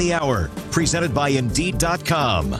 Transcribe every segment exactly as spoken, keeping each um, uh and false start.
the hour, presented by Indeed dot com.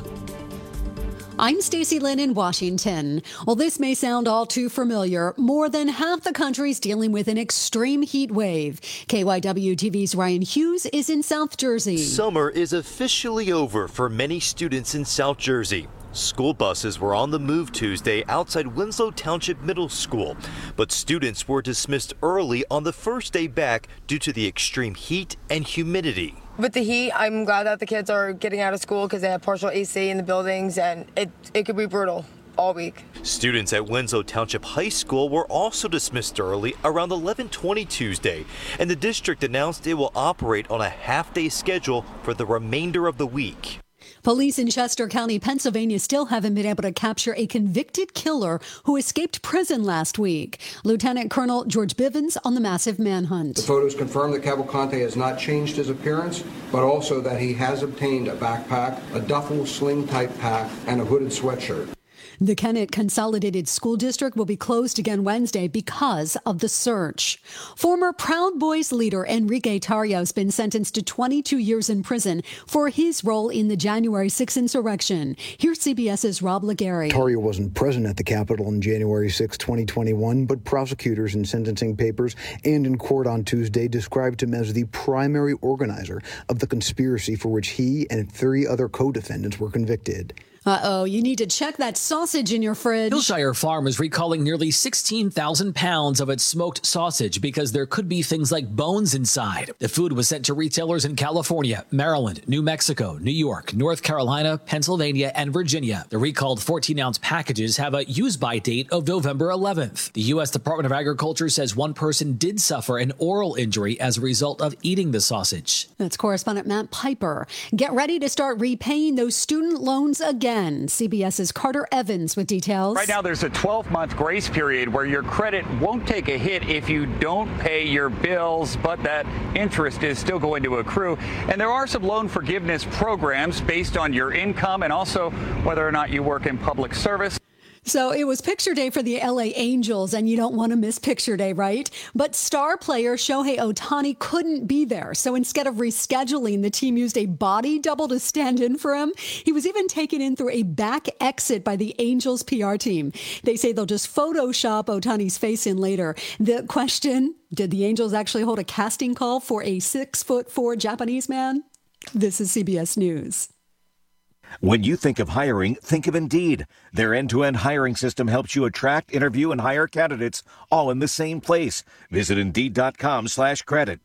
I'm Stacey Lynn in Washington. Well, this may sound all too familiar. More than half the country's dealing with an extreme heat wave. K Y W T V's Ryan Hughes is in South Jersey. Summer is officially over for many students in South Jersey. School buses were on the move Tuesday outside Winslow Township Middle School, but students were dismissed early on the first day back due to the extreme heat and humidity. With the heat, I'm glad that the kids are getting out of school because they have partial A C in the buildings, and it, it could be brutal all week. Students at Winslow Township High School were also dismissed early around eleven twenty Tuesday, and the district announced it will operate on a half-day schedule for the remainder of the week. Police in Chester County, Pennsylvania still haven't been able to capture a convicted killer who escaped prison last week. Lieutenant Colonel George Bivens on the massive manhunt. The photos confirm that Cavalcante has not changed his appearance, but also that he has obtained a backpack, a duffel sling-type pack, and a hooded sweatshirt. The Kennett Consolidated School District will be closed again Wednesday because of the search. Former Proud Boys leader Enrique Tarrio has been sentenced to twenty-two years in prison for his role in the January sixth insurrection. Here's CBS's Rob Legary. Tarrio wasn't present at the Capitol on January sixth, twenty twenty-one, but prosecutors in sentencing papers and in court on Tuesday described him as the primary organizer of the conspiracy for which he and three other co-defendants were convicted. Uh-oh, you need to check that sausage in your fridge. Hillshire Farm is recalling nearly sixteen thousand pounds of its smoked sausage because there could be things like bones inside. The food was sent to retailers in California, Maryland, New Mexico, New York, North Carolina, Pennsylvania, and Virginia. The recalled fourteen-ounce packages have a use-by date of November eleventh. The U S Department of Agriculture says one person did suffer an oral injury as a result of eating the sausage. That's correspondent Matt Piper. Get ready to start repaying those student loans again. CBS's Carter Evans with details. Right now, there's a twelve-month grace period where your credit won't take a hit if you don't pay your bills, but that interest is still going to accrue. And there are some loan forgiveness programs based on your income and also whether or not you work in public service. So it was picture day for the L A Angels, and you don't want to miss picture day, right? But star player Shohei Ohtani couldn't be there. So instead of rescheduling, the team used a body double to stand in for him. He was even taken in through a back exit by the Angels P R team. They say they'll just Photoshop Ohtani's face in later. The question, did the Angels actually hold a casting call for a six foot four Japanese man? This is C B S News. When you think of hiring, think of Indeed. Their end-to-end hiring system helps you attract, interview, and hire candidates all in the same place. Visit Indeed dot com slash credit.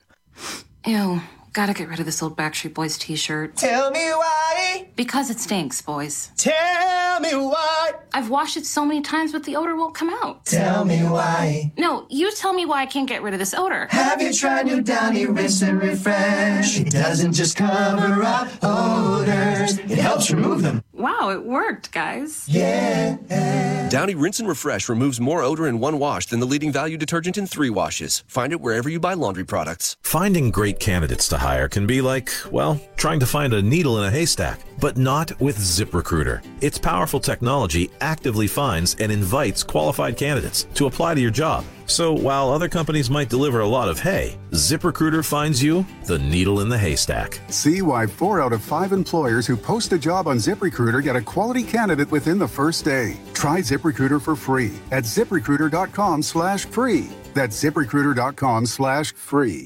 Ew, gotta get rid of this old Backstreet Boys t-shirt. Tell me why. Because it stinks, boys. Tell me why. I've washed it so many times, but the odor won't come out. Tell me why. No, you tell me why I can't get rid of this odor. Have you tried new Downy Rinse and Refresh? It doesn't just cover up odors, it helps remove them. Wow, it worked, guys. Yeah. Downy Rinse and Refresh removes more odor in one wash than the leading value detergent in three washes. Find it wherever you buy laundry products. Finding great candidates to hire can be like, well, trying to find a needle in a haystack, but not with ZipRecruiter. Its powerful technology actively finds and invites qualified candidates to apply to your job. So while other companies might deliver a lot of hay, ZipRecruiter finds you the needle in the haystack. See why four out of five employers who post a job on ZipRecruiter get a quality candidate within the first day. Try ZipRecruiter for free at ZipRecruiter.com slash free. That's ZipRecruiter.com slash free.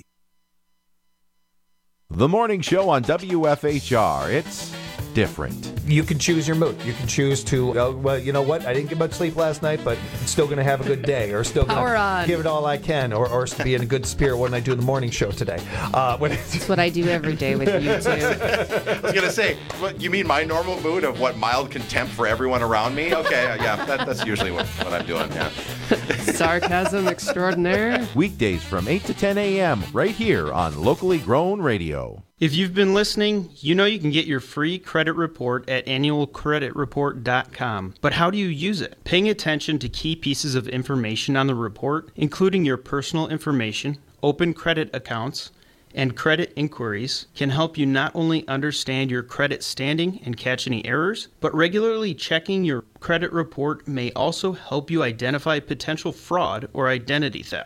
The morning show on W F H R. It's different. You can choose your mood. You can choose to, uh, well, you know what? I didn't get much sleep last night, but I'm still going to have a good day, or still going to give it all I can, or, or to be in a good spirit when I do the morning show today. Uh, when That's what I do every day with you, too. I was going to say, what, you mean my normal mood of what, mild contempt for everyone around me? Okay, yeah, that, that's usually what, what I'm doing, yeah. Sarcasm extraordinaire. Weekdays from eight to ten a.m. right here on Locally Grown Radio. If you've been listening, you know you can get your free credit report at annual credit report dot com. But how do you use it? Paying attention to key pieces of information on the report, including your personal information, open credit accounts, and credit inquiries, can help you not only understand your credit standing and catch any errors, but regularly checking your credit report may also help you identify potential fraud or identity theft.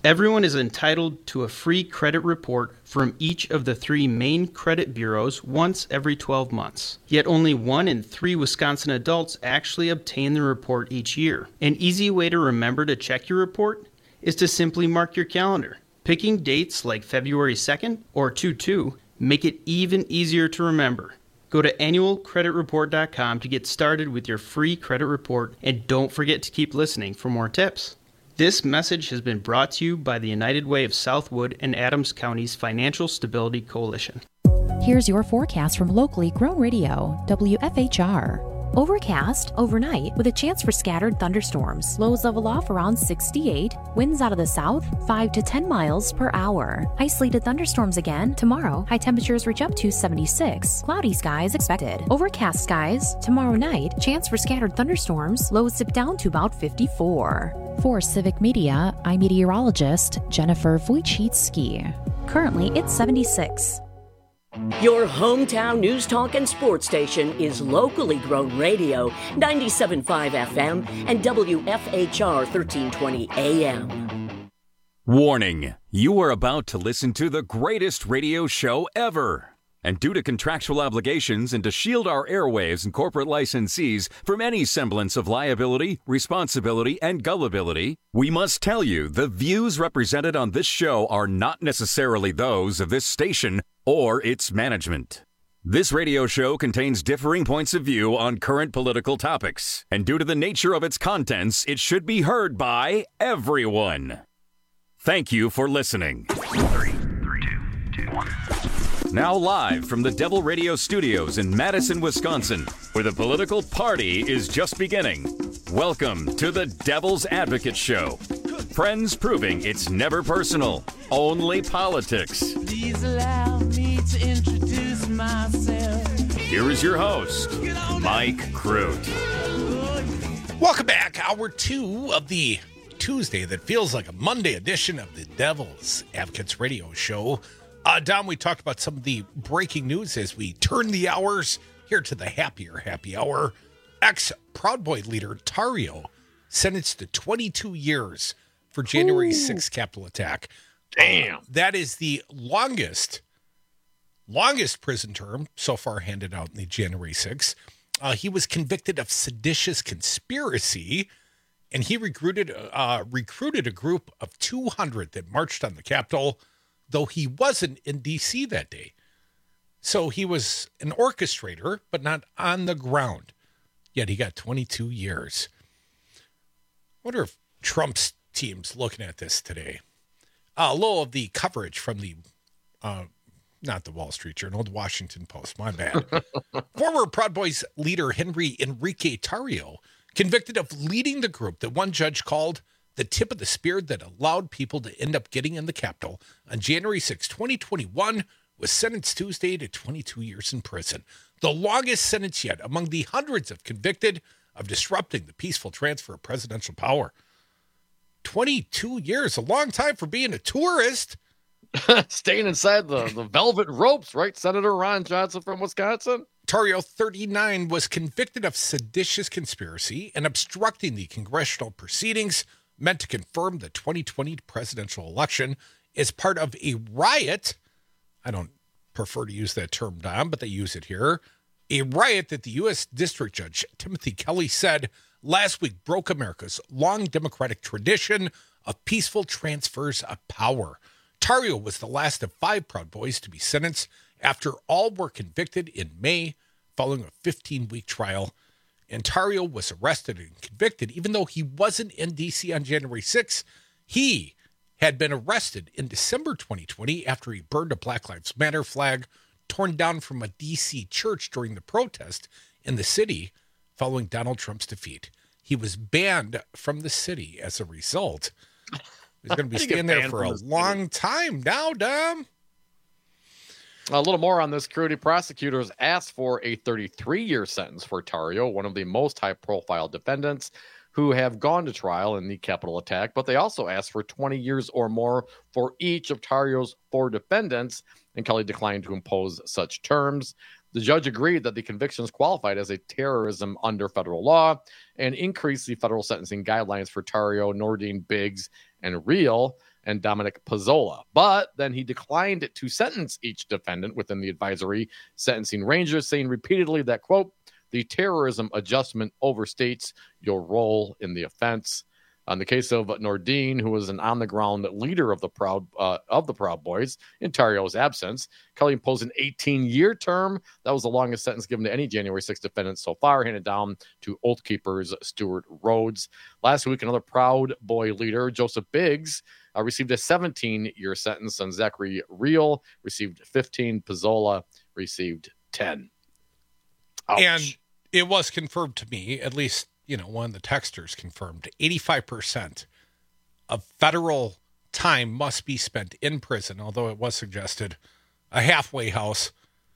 Everyone is entitled to a free credit report from each of the three main credit bureaus once every twelve months. Yet only one in three Wisconsin adults actually obtain the report each year. An easy way to remember to check your report is to simply mark your calendar. Picking dates like February second or two two make it even easier to remember. Go to annual credit report dot com to get started with your free credit report, and don't forget to keep listening for more tips. This message has been brought to you by the United Way of Southwood and Adams County's Financial Stability Coalition. Here's your forecast from locally grown radio, W F H R. Overcast overnight with a chance for scattered thunderstorms. Lows level off around sixty-eight. Winds out of the south, five to ten miles per hour. Isolated thunderstorms again tomorrow. High temperatures reach up to seventy-six. Cloudy skies expected. Overcast skies tomorrow night. Chance for scattered thunderstorms. Lows dip down to about fifty-four. For Civic Media, I'm meteorologist Jennifer Wojcicki. Currently, it's seventy-six. Your hometown news talk and sports station is locally grown radio, ninety-seven point five F M and W F H R thirteen twenty A M. Warning, you are about to listen to the greatest radio show ever. And due to contractual obligations and to shield our airwaves and corporate licensees from any semblance of liability, responsibility, and gullibility, we must tell you the views represented on this show are not necessarily those of this station or its management. This radio show contains differing points of view on current political topics, and due to the nature of its contents, it should be heard by everyone. Thank you for listening. Three, three, two, two, one. Now live from the Devil Radio Studios in Madison, Wisconsin, where the political party is just beginning. Welcome to the Devil's Advocate Show. Friends proving it's never personal, only politics. Please allow me to introduce myself. Here is your host, Mike Crute. Welcome back. Hour two of the Tuesday that feels like a Monday edition of the Devil's Advocates Radio Show. Uh, Dom, we talked about some of the breaking news as we turn the hours here to the happier happy hour. Ex-Proud Boy leader Tarrio sentenced to twenty-two years for January sixth Capitol attack. Damn. Uh, that is the longest, longest prison term so far handed out in the January sixth. Uh, he was convicted of seditious conspiracy, and he recruited, uh, recruited a group of two hundred that marched on the Capitol, though he wasn't in D C that day. So he was an orchestrator, but not on the ground. Yet he got twenty-two years. Wonder if Trump's team's looking at this today. Uh, a little of the coverage from the, uh, not the Wall Street Journal, the Washington Post, my bad. Former Proud Boys leader Henry Enrique Tarrio, convicted of leading the group that one judge called the tip of the spear that allowed people to end up getting in the Capitol on January sixth, twenty twenty-one, was sentenced Tuesday to twenty-two years in prison. The longest sentence yet among the hundreds of convicted of disrupting the peaceful transfer of presidential power. twenty-two years, a long time for being a tourist. Staying inside the, the velvet ropes, right? Senator Ron Johnson from Wisconsin. Tarrio, thirty-nine, was convicted of seditious conspiracy and obstructing the congressional proceedings meant to confirm the twenty twenty presidential election as part of a riot. I don't prefer to use that term, Dom, but they use it here. A riot that the U S District Judge Timothy Kelly said last week broke America's long democratic tradition of peaceful transfers of power. Tarrio was the last of five Proud Boys to be sentenced after all were convicted in May following a fifteen-week trial. And Tarrio was arrested and convicted, even though he wasn't in D C on January sixth. He had been arrested in December twenty twenty after he burned a Black Lives Matter flag torn down from a D C church during the protest in the city following Donald Trump's defeat. He was banned from the city as a result. He's going to be staying there for a long time now, Dom. A little more on this. Security prosecutors asked for a thirty-three-year sentence for Tarrio, one of the most high-profile defendants who have gone to trial in the Capitol attack, but they also asked for twenty years or more for each of Tarrio's four defendants, and Kelly declined to impose such terms. The judge agreed that the convictions qualified as a terrorism under federal law and increased the federal sentencing guidelines for Tarrio, Nordine, Biggs, and Real. and Dominic Pizzola. But then he declined to sentence each defendant within the advisory sentencing ranges, saying repeatedly that, quote, the terrorism adjustment overstates your role in the offense. On the case of Nordine, who was an on-the-ground leader of the Proud uh, of the Proud Boys in Tarrio's absence, Kelly imposed an eighteen-year term. That was the longest sentence given to any January sixth defendant so far, handed down to Oath Keepers Stuart Rhodes. Last week, another Proud Boy leader, Joseph Biggs, uh, received a seventeen-year sentence, and Zachary Reel received fifteen. Pizzola received ten. Ouch. And it was confirmed to me, at least, you know, one of the texters confirmed, eighty-five percent of federal time must be spent in prison, although it was suggested a halfway house.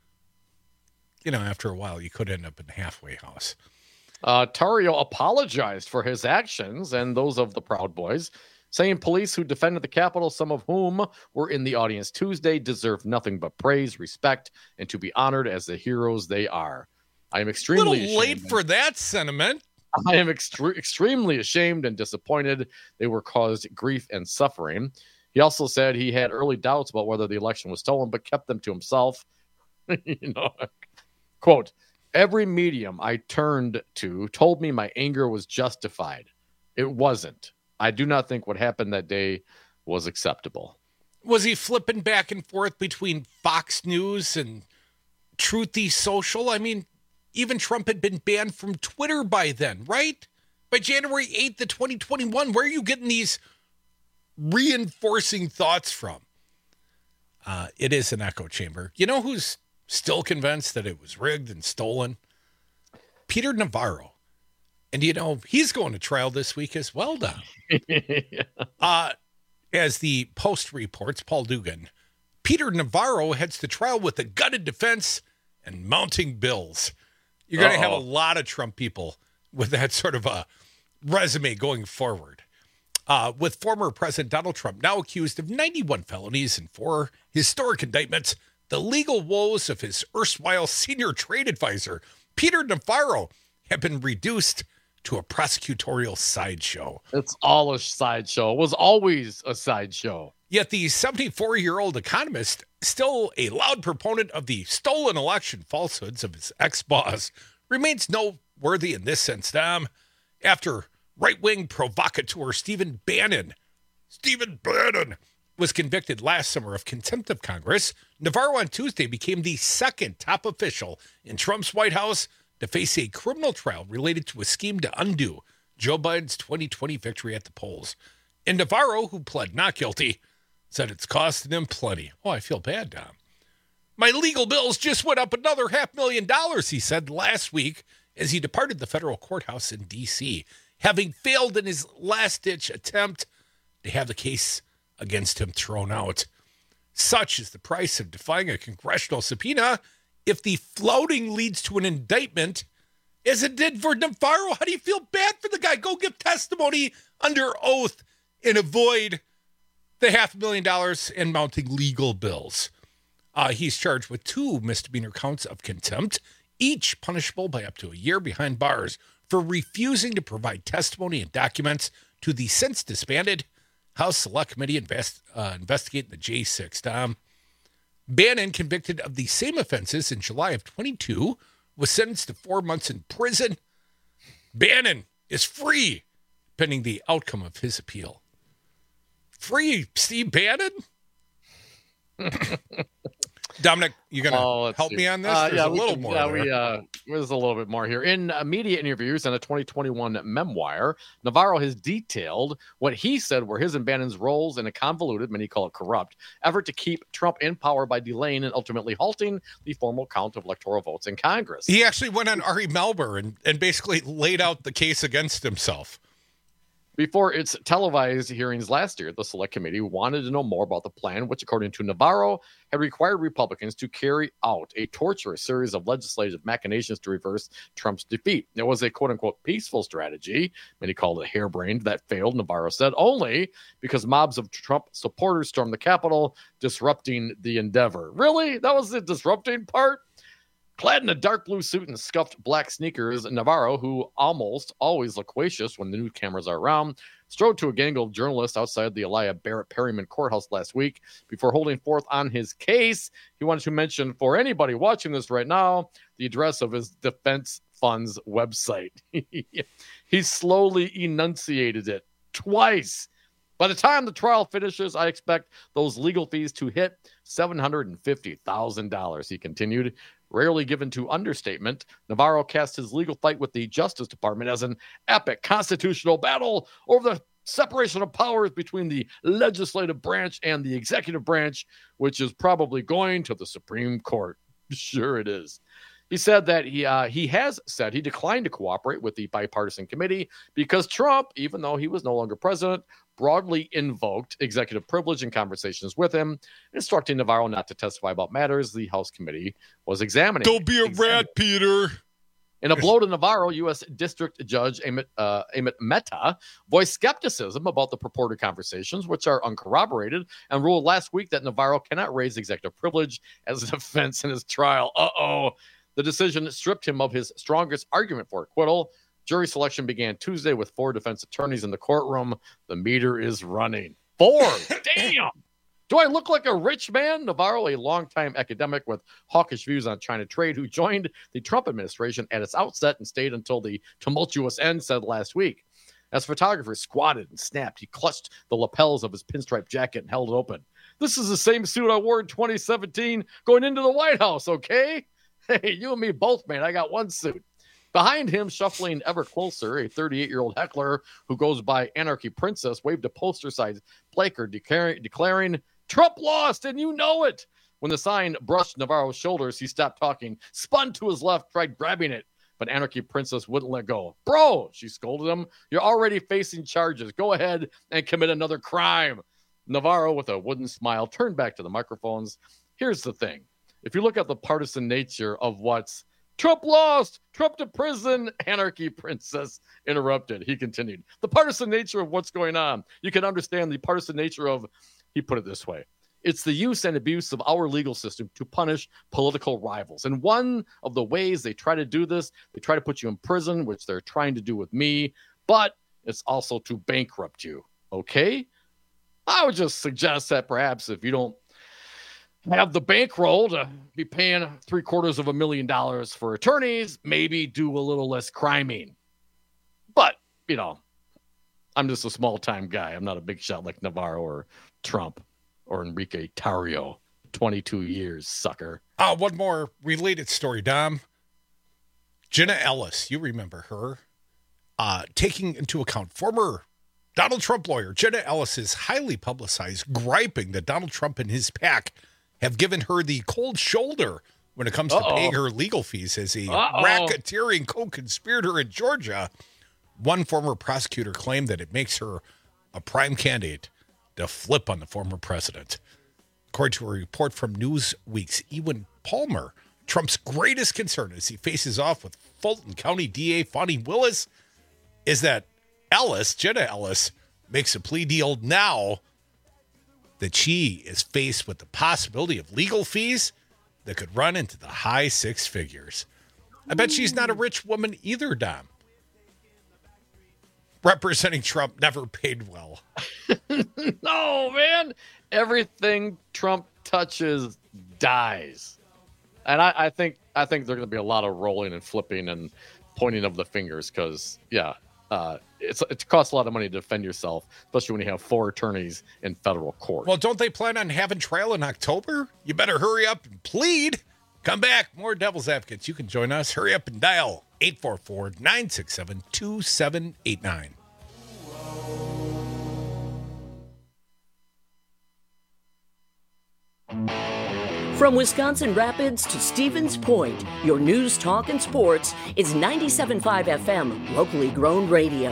You know, after a while, you could end up in a halfway house. Uh, Tarrio apologized for his actions and those of the Proud Boys, saying police who defended the Capitol, some of whom were in the audience Tuesday, deserve nothing but praise, respect, and to be honored as the heroes they are. I am extremely a little late for that sentiment. I am extre- extremely ashamed and disappointed they were caused grief and suffering. He also said he had early doubts about whether the election was stolen, but kept them to himself. you know, quote, every medium I turned to told me my anger was justified. It wasn't. I do not think what happened that day was acceptable. Was he flipping back and forth between Fox News and Truthy Social? I mean, even Trump had been banned from Twitter by then, right? By January eighth of twenty twenty-one. Where are you getting these reinforcing thoughts from? Uh, it is an echo chamber. You know who's still convinced that it was rigged and stolen? Peter Navarro. And, you know, he's going to trial this week as well, Dom. yeah. uh, as the Post reports, Paul Dugan, Peter Navarro heads to trial with a gutted defense and mounting bills. You're going to have a lot of Trump people with that sort of a resume going forward. Uh, with former President Donald Trump now accused of ninety-one felonies and four historic indictments, the legal woes of his erstwhile senior trade advisor, Peter Navarro, have been reduced to a prosecutorial sideshow. It's all a sideshow. It was always a sideshow. Yet the seventy-four-year-old economist, still a loud proponent of the stolen election falsehoods of his ex-boss, remains noteworthy in this sense, Dom. After right-wing provocateur Stephen Bannon, Stephen Bannon was convicted last summer of contempt of Congress, Navarro on Tuesday became the second top official in Trump's White House to face a criminal trial related to a scheme to undo Joe Biden's twenty twenty victory at the polls. And Navarro, who pled not guilty, said it's costing him plenty. Oh, I feel bad, Dom. My legal bills just went up another half million dollars, he said last week as he departed the federal courthouse in D C, having failed in his last-ditch attempt to have the case against him thrown out. Such is the price of defying a congressional subpoena if the floating leads to an indictment, as it did for Navarro. How do you feel bad for the guy? Go give testimony under oath and avoid the half a million dollars and mounting legal bills. Uh, he's charged with two misdemeanor counts of contempt, each punishable by up to a year behind bars for refusing to provide testimony and documents to the since disbanded House Select Committee invest, uh, investigating the J six. Tom Bannon, convicted of the same offenses in July of twenty-two, was sentenced to four months in prison. Bannon is free pending the outcome of his appeal. Free Steve Bannon? Dominic, you going to oh, help see. me on this? Uh, There's yeah, a little can, more. Yeah, there. we, uh, there's a little bit more here. In uh, media interviews and a twenty twenty-one memoir, Navarro has detailed what he said were his and Bannon's roles in a convoluted, many call it corrupt, effort to keep Trump in power by delaying and ultimately halting the formal count of electoral votes in Congress. He actually went on Ari Melber and, and basically laid out the case against himself. Before its televised hearings last year, the Select Committee wanted to know more about the plan, which, according to Navarro, had required Republicans to carry out a torturous series of legislative machinations to reverse Trump's defeat. It was a quote-unquote peaceful strategy, many called it harebrained, that failed, Navarro said, only because mobs of Trump supporters stormed the Capitol, disrupting the endeavor. Really? That was the disrupting part? Clad in a dark blue suit and scuffed black sneakers, Navarro, who almost always loquacious when the news cameras are around, strode to a gang of journalists outside the Elia Barrett Perryman courthouse last week before holding forth on his case. He wanted to mention, for anybody watching this right now, the address of his defense fund's website. He slowly enunciated it twice. By the time the trial finishes, I expect those legal fees to hit seven hundred fifty thousand dollars, he continued. Rarely given to understatement, Navarro cast his legal fight with the Justice Department as an epic constitutional battle over the separation of powers between the legislative branch and the executive branch, which is probably going to the Supreme Court. Sure it is. He said that he uh, he has said he declined to cooperate with the bipartisan committee because Trump, even though he was no longer president, broadly invoked executive privilege in conversations with him, instructing Navarro not to testify about matters the House committee was examining. Don't be a examining. rat, Peter. In a blow to Navarro, U S District Judge Amit, uh, Amit Mehta voiced skepticism about the purported conversations, which are uncorroborated, and ruled last week that Navarro cannot raise executive privilege as a defense in his trial. Uh-oh. The decision stripped him of his strongest argument for acquittal. Jury selection began Tuesday with four defense attorneys in the courtroom. The meter is running. Four! Damn! Do I look like a rich man? Navarro, a longtime academic with hawkish views on China trade, who joined the Trump administration at its outset and stayed until the tumultuous end, said last week. As photographers squatted and snapped, he clutched the lapels of his pinstripe jacket and held it open. This is the same suit I wore in twenty seventeen going into the White House, okay? Hey, you and me both, man. I got one suit. Behind him, shuffling ever closer, a thirty-eight-year-old heckler who goes by Anarchy Princess waved a poster-sized placard declaring, declaring, Trump lost, and you know it. When the sign brushed Navarro's shoulders, he stopped talking, spun to his left, tried grabbing it, but Anarchy Princess wouldn't let go. Bro, she scolded him, you're already facing charges. Go ahead and commit another crime. Navarro, with a wooden smile, turned back to the microphones. Here's the thing. If you look at the partisan nature of what's Trump lost, Trump to prison, Anarchy Princess interrupted. He continued. The partisan nature of what's going on. You can understand the partisan nature of, he put it this way, it's the use and abuse of our legal system to punish political rivals. And one of the ways they try to do this, they try to put you in prison, which they're trying to do with me, but it's also to bankrupt you. Okay? I would just suggest that perhaps if you don't have the bankroll to be paying three quarters of a million dollars for attorneys, maybe do a little less criming. But, you know, I'm just a small-time guy. I'm not a big shot like Navarro or Trump or Enrique Tarrio. twenty-two years, sucker. Uh, one more related story, Dom. Jenna Ellis, you remember her. Uh, taking into account former Donald Trump lawyer Jenna Ellis is highly publicized, griping that Donald Trump and his pack have given her the cold shoulder when it comes Uh-oh. to paying her legal fees as a Uh-oh. racketeering co-conspirator in Georgia. One former prosecutor claimed that it makes her a prime candidate to flip on the former president. According to a report from Newsweek's Ewan Palmer, Trump's greatest concern as he faces off with Fulton County D A Fani Willis is that Ellis, Jenna Ellis, makes a plea deal now that she is faced with the possibility of legal fees that could run into the high six figures. I bet she's not a rich woman either, Dom. Representing Trump never paid well. No, man. Everything Trump touches dies. And I, I think I think there's going to be a lot of rolling and flipping and pointing of the fingers because, yeah, uh, it's it costs a lot of money to defend yourself, especially when you have four attorneys in federal court. Well, don't they plan on having trial in October? You better hurry up and plead. Come back. More Devil's Advocates. You can join us. Hurry up and dial eight four four, nine six seven, two seven eight nine. From Wisconsin Rapids to Stevens Point, your news, talk, and sports is ninety-seven point five F M, locally grown radio.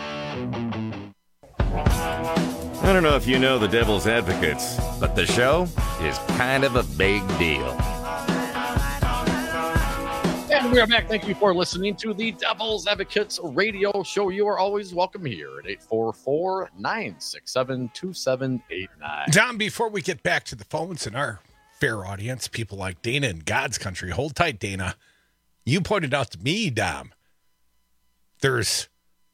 I don't know if you know the Devil's Advocates, but the show is kind of a big deal. And we are back. Thank you for listening to the Devil's Advocates radio show. You are always welcome here at eight four four, nine six seven, two seven eight nine. Don, before we get back to the phones and our fair audience, people like Dana in God's country. Hold tight, Dana. You pointed out to me, Dom, there's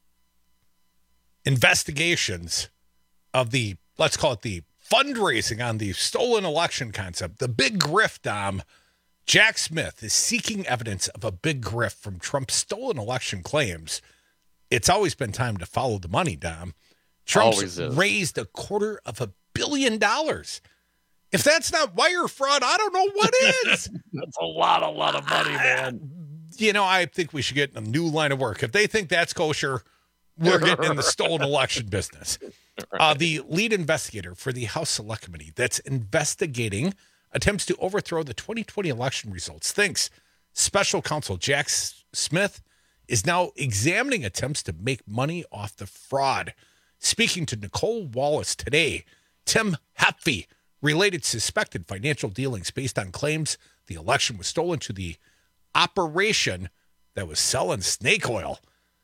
investigations of the, let's call it the fundraising on the stolen election concept, the big grift, Dom. Jack Smith is seeking evidence of a big grift from Trump's stolen election claims. It's always been time to follow the money, Dom. Trump's raised a quarter of a billion dollars. If that's not wire fraud, I don't know what is. That's a lot, a lot of money, man. You know, I think we should get a new line of work. If they think that's kosher, we're getting in the stolen election business. Uh, the lead investigator for the House Select Committee that's investigating attempts to overthrow the twenty twenty election results thinks special counsel Jack Smith is now examining attempts to make money off the fraud. Speaking to Nicole Wallace today, Tim Hepfey related suspected financial dealings based on claims the election was stolen to the operation that was selling snake oil.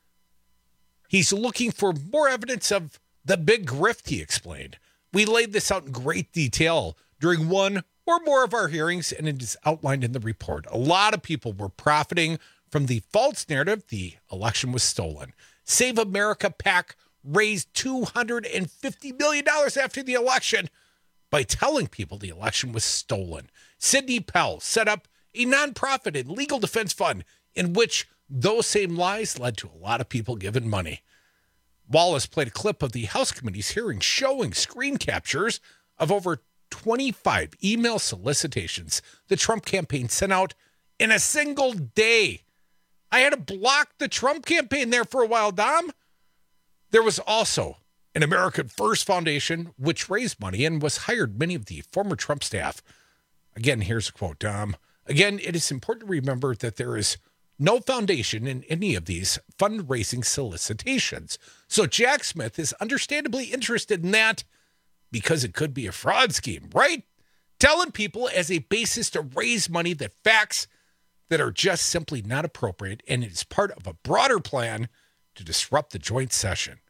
He's looking for more evidence of the big grift, he explained. We laid this out in great detail during one or more of our hearings, and it is outlined in the report. A lot of people were profiting from the false narrative the election was stolen. Save America PAC raised two hundred fifty million dollars after the election by telling people the election was stolen. Sidney Powell set up a nonprofit and legal defense fund in which those same lies led to a lot of people giving money. Wallace played a clip of the House Committee's hearing showing screen captures of over twenty-five email solicitations the Trump campaign sent out in a single day. I had to block the Trump campaign there for a while, Dom. There was also an American First Foundation, which raised money and was hired many of the former Trump staff. Again, here's a quote, Dom. Again, it is important to remember that there is no foundation in any of these fundraising solicitations. So Jack Smith is understandably interested in that because it could be a fraud scheme, right? Telling people as a basis to raise money that facts that are just simply not appropriate, and it is part of a broader plan to disrupt the joint session.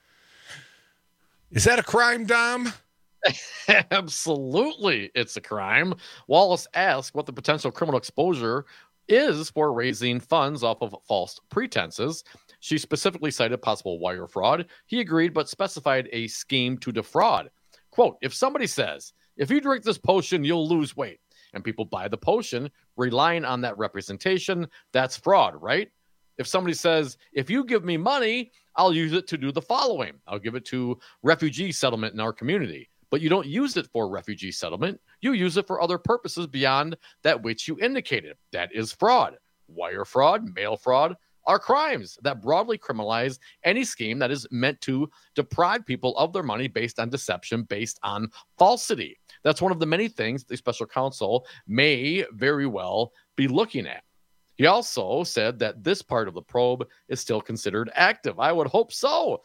Is that a crime, Dom? Absolutely, it's a crime. Wallace asked what the potential criminal exposure is for raising funds off of false pretenses. She specifically cited possible wire fraud. He agreed, but specified a scheme to defraud. Quote, if somebody says, if you drink this potion, you'll lose weight, and people buy the potion, relying on that representation, that's fraud, right? If somebody says, if you give me money, I'll use it to do the following. I'll give it to refugee settlement in our community. But you don't use it for refugee settlement. You use it for other purposes beyond that which you indicated. That is fraud. Wire fraud, mail fraud are crimes that broadly criminalize any scheme that is meant to deprive people of their money based on deception, based on falsity. That's one of the many things the special counsel may very well be looking at. He also said that this part of the probe is still considered active. I would hope so.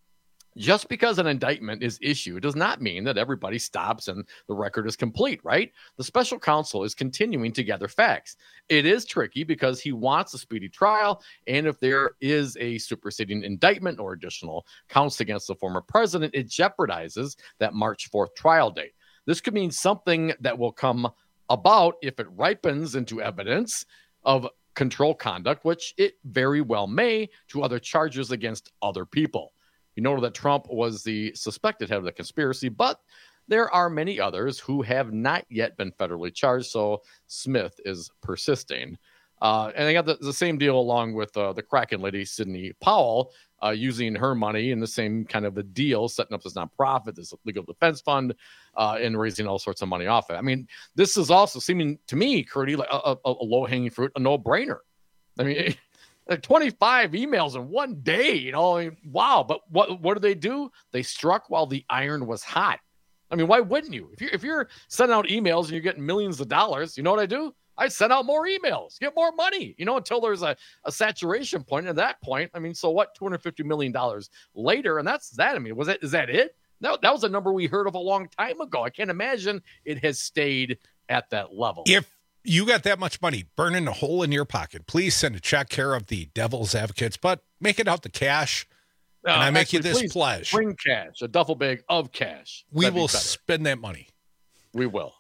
Just because an indictment is issued does not mean that everybody stops and the record is complete, right? The special counsel is continuing to gather facts. It is tricky because he wants a speedy trial, and if there is a superseding indictment or additional counts against the former president, it jeopardizes that March fourth trial date. This could mean something that will come about if it ripens into evidence of control conduct, which it very well may, to other charges against other people. You know that Trump was the suspected head of the conspiracy, but there are many others who have not yet been federally charged, so Smith is persisting. Uh, and they got the, the same deal along with uh, the Kraken lady, Sidney Powell, uh, using her money in the same kind of a deal, setting up this nonprofit, this legal defense fund, uh, and raising all sorts of money off it. I mean, this is also seeming to me, Curdy, like a, a, a low-hanging fruit, a no-brainer. I mean, like twenty-five emails in one day, you know, I mean, wow. But what what do they do? They struck while the iron was hot. I mean, why wouldn't you? If you're, if you're sending out emails and you're getting millions of dollars, you know what I do? I send out more emails, get more money, you know, until there's a, a saturation point. At that point, I mean, so what, two hundred fifty million dollars later, and that's that. I mean, was that, is that it? That, that was a number we heard of a long time ago. I can't imagine it has stayed at that level. If you got that much money burning a hole in your pocket, please send a check care of the Devil's Advocates, but make it out to cash. Uh, and I make actually, you this please pledge. Bring cash, a duffel bag of cash. We That'd will be better. spend that money. We will.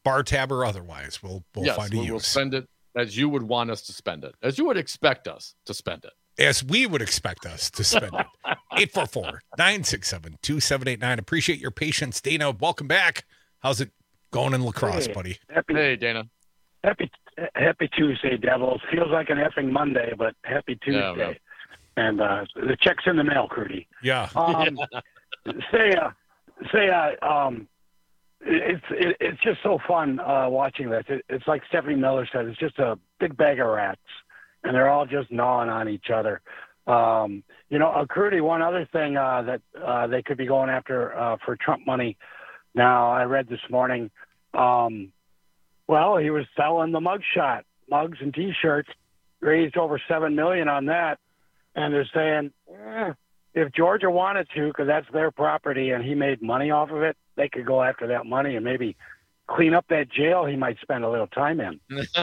bar tab or otherwise. We'll we'll yes, find a we use. will spend it as you would want us to spend it, as you would expect us to spend it. As we would expect us to spend it. eight four four, nine six seven, two seven eight nine. Appreciate your patience, Dana. Welcome back. How's it going in lacrosse, hey, buddy? Happy, hey, Dana. Happy Happy Tuesday, Devils. Feels like an effing Monday, but happy Tuesday. Yeah, and uh, the check's in the mail, Crudy. Yeah. Um, say, uh, say, uh, um, it's it, it's just so fun uh, watching this. It, it's like Stephanie Miller said. It's just a big bag of rats, and they're all just gnawing on each other. Um, you know, uh, Crudy, one other thing uh, that uh, they could be going after uh, for Trump money. Now, I read this morning. Um, well, he was selling the mugshot, mugs and T-shirts, raised over seven million on that, and they're saying eh, if Georgia wanted to, because that's their property, and he made money off of it, they could go after that money and maybe clean up that jail he might spend a little time in.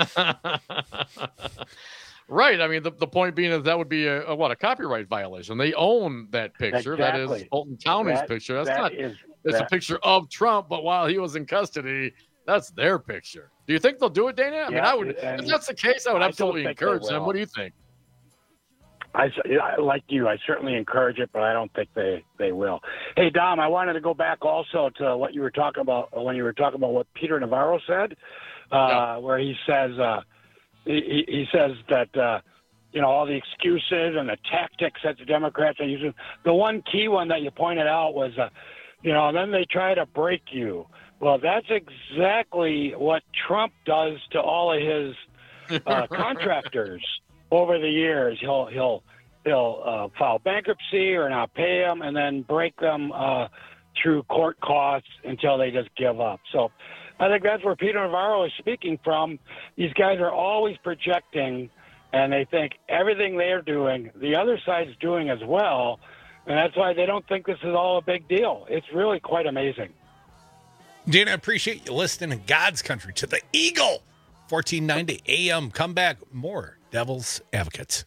Right. I mean, the, the point being is that would be a, a what a copyright violation. They own that picture. Exactly. That is Fulton County's that, picture. That's that not. Is, it's that. a picture of Trump, but while he was in custody, that's their picture. Do you think they'll do it, Dana? I yeah, mean, I would. If that's the case, I would I absolutely encourage them. What do you think? I, I like you. I certainly encourage it, but I don't think they, they will. Hey, Dom, I wanted to go back also to what you were talking about when you were talking about what Peter Navarro said, uh, yeah. where he says uh, he, he says that uh, you know all the excuses and the tactics that the Democrats are using. The one key one that you pointed out was, uh, you know, then they try to break you. Well, that's exactly what Trump does to all of his uh, contractors. Over the years, he'll he'll he'll uh, file bankruptcy or not pay them, and then break them uh, through court costs until they just give up. So, I think that's where Peter Navarro is speaking from. These guys are always projecting, and they think everything they're doing, the other side's doing as well, and that's why they don't think this is all a big deal. It's really quite amazing. Dana, I appreciate you listening in God's country to the Eagle. fourteen ninety A M. Come back. More Devil's Advocates.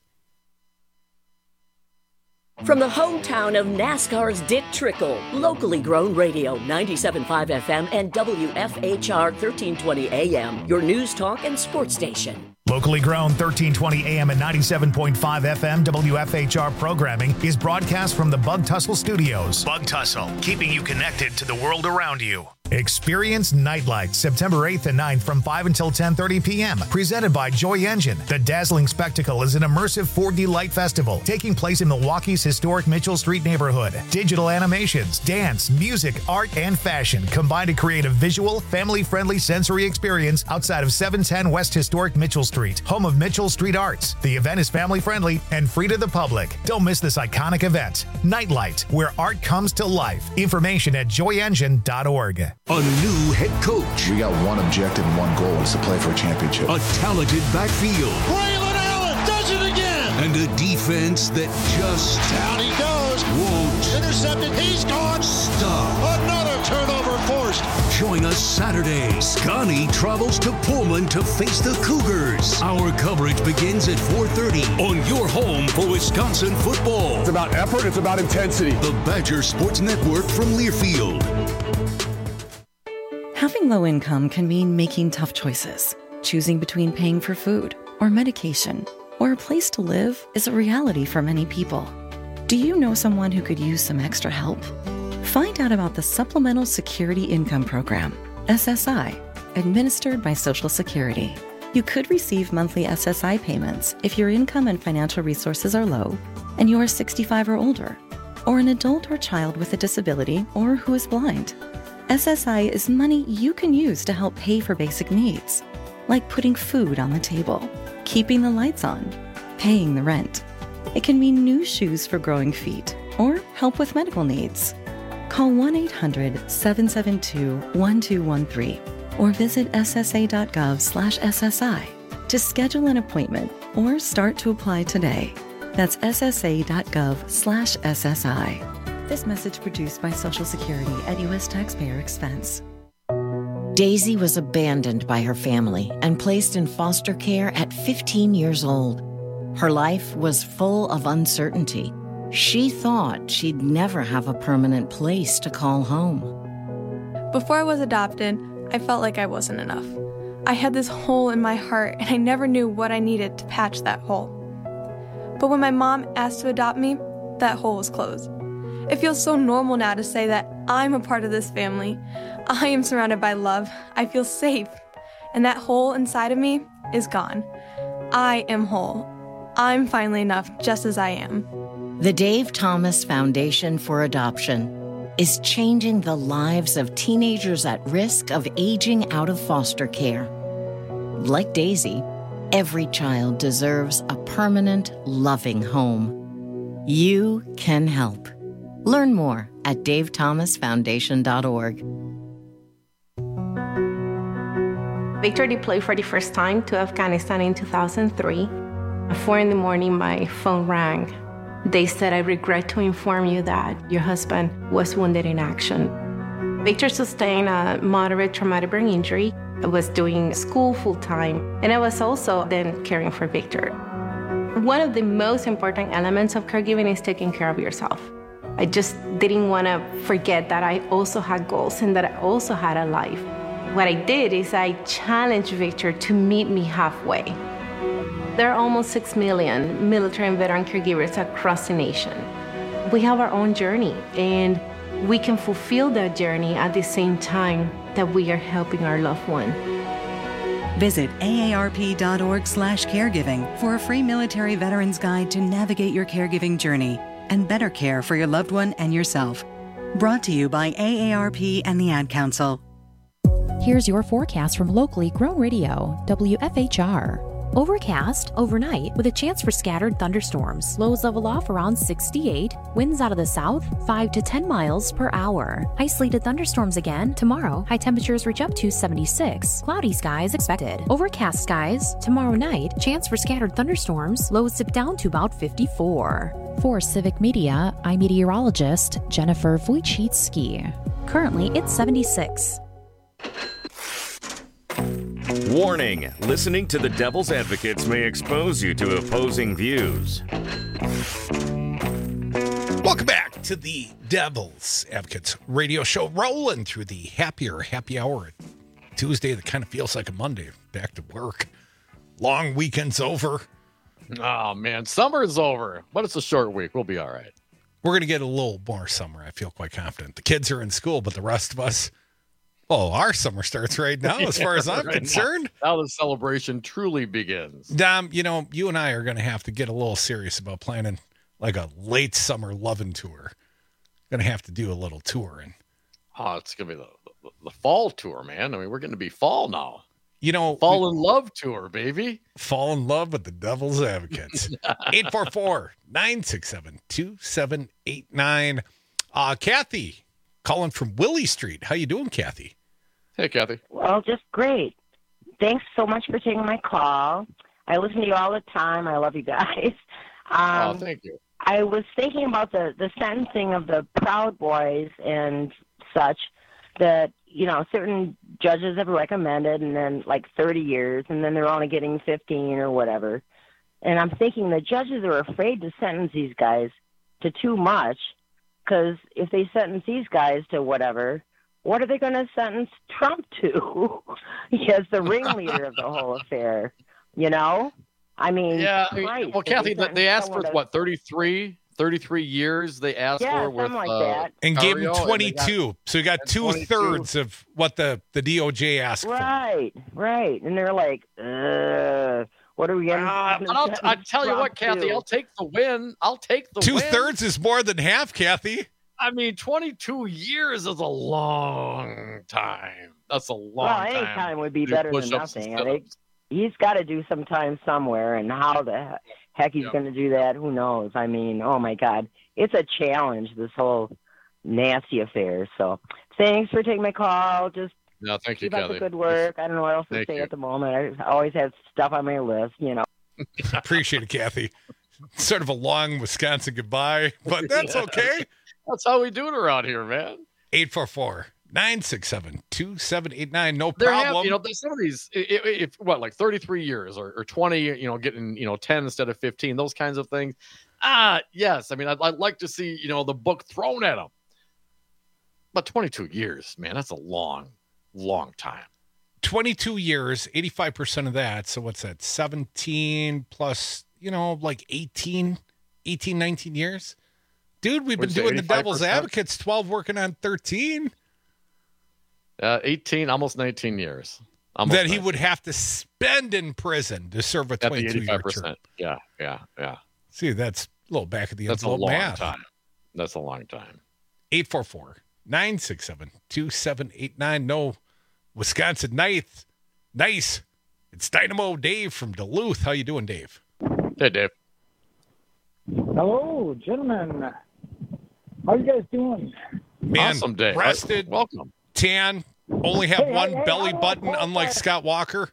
From the hometown of NASCAR's Dick Trickle, locally grown radio, ninety-seven point five F M and W F H R thirteen twenty A M, your news talk and sports station. Locally grown thirteen twenty A M and ninety-seven point five F M W F H R programming is broadcast from the Bug Tussle Studios. Bug Tussle, keeping you connected to the world around you. Experience Nightlight September eighth and ninth from five until ten thirty p.m. Presented by Joy Engine. The dazzling spectacle is an immersive four D light festival taking place in Milwaukee's historic Mitchell Street neighborhood. Digital animations, dance, music, art, and fashion combine to create a visual, family-friendly sensory experience outside of seven ten West Historic Mitchell Street, home of Mitchell Street Arts. The event is family-friendly and free to the public. Don't miss this iconic event. Nightlight, where art comes to life. Information at joy engine dot org. A new head coach. We got one objective and one goal, is to play for a championship. A talented backfield. Braylon Allen does it again. And a defense that just... Down he goes. Won't. Intercepted. He's gone. Stop. Another turnover forced. Join us Saturday. Scotty travels to Pullman to face the Cougars. Our coverage begins at four thirty on your home for Wisconsin football. It's about effort. It's about intensity. The Badger Sports Network from Learfield. Having low income can mean making tough choices. Choosing between paying for food or medication or a place to live is a reality for many people. Do you know someone who could use some extra help? Find out about the Supplemental Security Income Program, S S I, administered by Social Security. You could receive monthly S S I payments if your income and financial resources are low and you are sixty-five or older, or an adult or child with a disability or who is blind. S S I is money you can use to help pay for basic needs, like putting food on the table, keeping the lights on, paying the rent. It can mean new shoes for growing feet or help with medical needs. Call one eight hundred seven seven two one two one three or visit s s a dot gov slash S S I to schedule an appointment or start to apply today. That's s s a dot gov slash S S I. This message produced by Social Security at U S taxpayer expense. Daisy was abandoned by her family and placed in foster care at fifteen years old. Her life was full of uncertainty. She thought she'd never have a permanent place to call home. Before I was adopted, I felt like I wasn't enough. I had this hole in my heart, and I never knew what I needed to patch that hole. But when my mom asked to adopt me, that hole was closed. It feels so normal now to say that I'm a part of this family. I am surrounded by love. I feel safe. And that hole inside of me is gone. I am whole. I'm finally enough just as I am. The Dave Thomas Foundation for Adoption is changing the lives of teenagers at risk of aging out of foster care. Like Daisy, every child deserves a permanent, loving home. You can help. Learn more at dave thomas foundation dot org. Victor deployed for the first time to Afghanistan in two thousand three. At four in the morning, my phone rang. They said, I regret to inform you that your husband was wounded in action. Victor sustained a moderate traumatic brain injury. I was doing school full-time, and I was also then caring for Victor. One of the most important elements of caregiving is taking care of yourself. I just didn't want to forget that I also had goals and that I also had a life. What I did is I challenged Victor to meet me halfway. There are almost six million military and veteran caregivers across the nation. We have our own journey, and we can fulfill that journey at the same time that we are helping our loved one. Visit A A R P dot org slash caregiving for a free military veterans guide to navigate your caregiving journey and better care for your loved one and yourself. Brought to you by A A R P and the Ad Council. Here's your forecast from locally grown radio, W F H R. Overcast overnight with a chance for scattered thunderstorms. Lows level off around sixty-eight. Winds out of the south, five to ten miles per hour. Isolated thunderstorms again tomorrow. High temperatures reach up to seventy-six. Cloudy skies expected. Overcast skies tomorrow night. Chance for scattered thunderstorms. Lows dip down to about fifty-four. For Civic Media, I'm meteorologist Jennifer Wojcicki. Currently, it's seventy-six. Warning, listening to the Devil's Advocates may expose you to opposing views. Welcome back to the Devil's Advocates radio show, rolling through the happier happy hour. Tuesday that kind of feels like a Monday. Back to work. Long weekend's over. Oh, man, summer's over, but it's a short week. We'll be all right. We're going to get a little more summer. I feel quite confident. The kids are in school, but the rest of us, oh, our summer starts right now, as far as I'm right concerned. Now. now the celebration truly begins. Dom, you know, you and I are going to have to get a little serious about planning like a late summer loving tour. Going to have to do a little touring. Oh, it's going to be the, the, the fall tour, man. I mean, we're going to be fall now. You know, fall in love tour, baby. Fall in love with the Devil's Advocates. eight four four, nine six seven, two seven eight nine. Uh, Kathy, calling from Willie Street. How you doing, Kathy? Hey, Kathy. Well, just great. Thanks so much for taking my call. I listen to you all the time. I love you guys. Um, oh, thank you. I was thinking about the, the sentencing of the Proud Boys and such that, you know, certain judges have recommended and then like thirty years and then they're only getting fifteen or whatever. And I'm thinking the judges are afraid to sentence these guys to too much because if they sentence these guys to whatever, what are they going to sentence Trump to? He is the ringleader of the whole affair, you know? I mean, yeah. Christ, well, Kathy, they, they asked for to, what, thirty-three, thirty-three years they asked yeah, for with like uh, that. And gave him twenty-two. Got, so he got two-thirds of what the, the D O J asked right, for. Right, right. And they're like, uh, what are we going uh, to I'll, I'll tell you what, Kathy, I'll take the win. I'll take the two win. Two-thirds is more than half, Kathy. I mean, twenty-two years is a long time. That's a long well, time. Well, any time would be better than nothing. I think he's got to do some time somewhere, and how the heck he's yep. going to do that, who knows? I mean, oh, my God. It's a challenge, this whole nasty affair. So thanks for taking my call. Just no, thank you, keep up Kelly. the good work. I don't know what else thank to say you. at the moment. I always have stuff on my list, you know. Appreciate it, Kathy. Sort of a long Wisconsin goodbye, but that's yeah. okay. That's how we do it around here, man. eight four four, nine six seven, two seven eight nine. No there problem. Have, you know, there's some of these, if, if what, like thirty-three years or, or twenty, you know, getting, you know, ten instead of fifteen, those kinds of things. Ah, yes. I mean, I'd, I'd like to see, you know, the book thrown at them. But twenty-two years, man, that's a long, long time. twenty-two years, eighty-five percent of that. So what's that? seventeen plus, you know, like eighteen, eighteen, nineteen years. Dude, we've been doing the devil's advocates, twelve working on thirteen. Uh, eighteen, almost nineteen years. Almost that he would have to spend in prison to serve a twenty-two year term. Yeah, yeah, yeah. See, that's a little back of the That's a envelope long math. time. That's a long time. eight four four, nine six seven, two seven eight nine. No, Wisconsin ninth. Nice. It's Dynamo Dave from Duluth. How you doing, Dave? Hey, Dave. Hello, gentlemen. How you guys doing? Man, awesome, Dave. Breasted, welcome. Tan, only have Hey, one hey, hey, belly I button, want- unlike Scott Walker.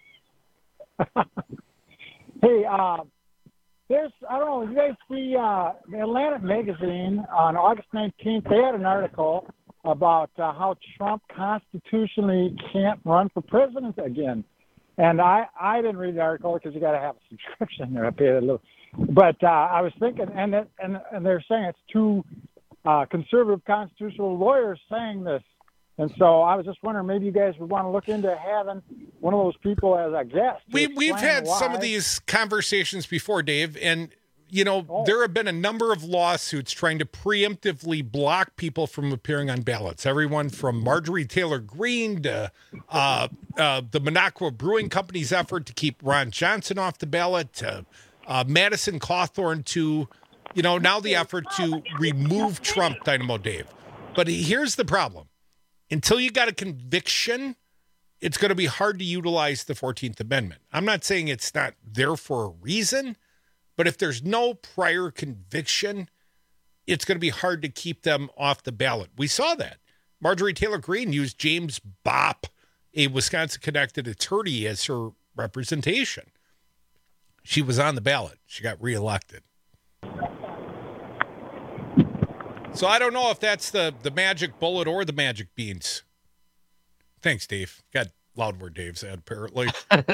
Hey, uh, there's, I don't know, you guys see uh, the Atlantic Magazine on August nineteenth, they had an article about uh, how Trump constitutionally can't run for president again. And I, I didn't read the article because you got to have a subscription there. I paid a little. But uh, I was thinking, and, it, and, and they're saying it's two uh, conservative constitutional lawyers saying this. And so I was just wondering, maybe you guys would want to look into having one of those people as a guest. We, we've had why. some of these conversations before, Dave, and, you know, Oh. there have been a number of lawsuits trying to preemptively block people from appearing on ballots. Everyone from Marjorie Taylor Greene to uh, uh, the Minocqua Brewing Company's effort to keep Ron Johnson off the ballot, to uh, Madison Cawthorn to, you know, now the effort to remove Trump, Dynamo Dave. But here's the problem. Until you got a conviction, it's going to be hard to utilize the fourteenth Amendment. I'm not saying it's not there for a reason, but if there's no prior conviction, it's going to be hard to keep them off the ballot. We saw that. Marjorie Taylor Greene used James Bopp, a Wisconsin-connected attorney, as her representation. She was on the ballot. She got reelected. So I don't know if that's the, the magic bullet or the magic beans. Thanks, Dave. Got loud word Dave said, apparently.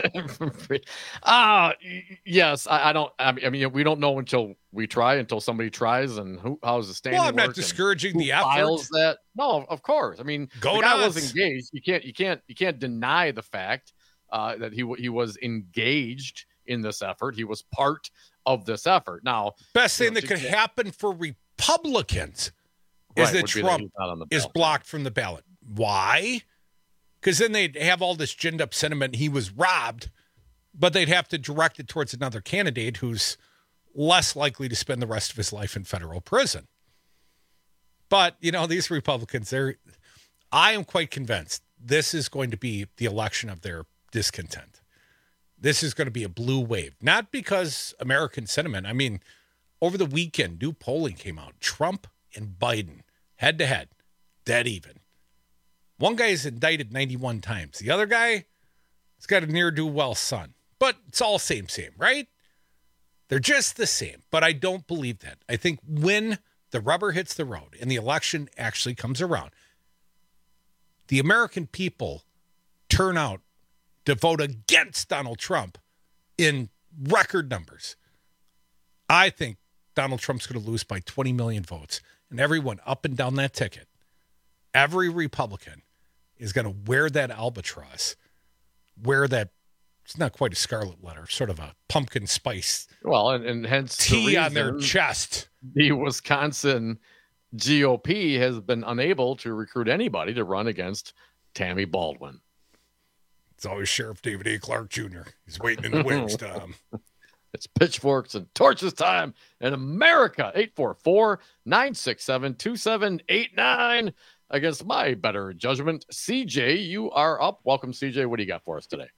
Ah, y- yes. I, I don't. I mean, I mean, we don't know until we try, until somebody tries, and who how's the standing? Well, I'm not work and discouraging who the effort. files that. No, of course. I mean, Go the guy nuts. was engaged. You can't. You can't. You can't deny the fact uh, that he w- he was engaged in this effort. He was part of this effort. Now, Best you thing know, that to could get- happen for Republicans is Right, that would be that Trump he's not on the is ballot. blocked from the ballot. Why? Because then they'd have all this ginned up sentiment he was robbed, but they'd have to direct it towards another candidate who's less likely to spend the rest of his life in federal prison. But, you know, these Republicans, they're, I am quite convinced this is going to be the election of their discontent. This is going to be a blue wave, not because American sentiment. I mean, over the weekend, new polling came out. Trump and Biden, head to head, dead even. One guy is indicted ninety-one times. The other guy has got a ne'er-do-well son. But it's all same, same, right? They're just the same. But I don't believe that. I think when the rubber hits the road and the election actually comes around, the American people turn out to vote against Donald Trump in record numbers. I think Donald Trump's going to lose by twenty million votes. And everyone up and down that ticket, every Republican is going to wear that albatross, wear that, it's not quite a scarlet letter, sort of a pumpkin spice Well, and, and hence the T on their reason chest. The Wisconsin G O P has been unable to recruit anybody to run against Tammy Baldwin. It's always Sheriff David A. Clark Junior He's waiting in the wings, Tom. It's pitchforks and torches time in America. eight four four, nine six seven, two seven eight nine. Against my better judgment, C J, you are up. Welcome, C J. What do you got for us today?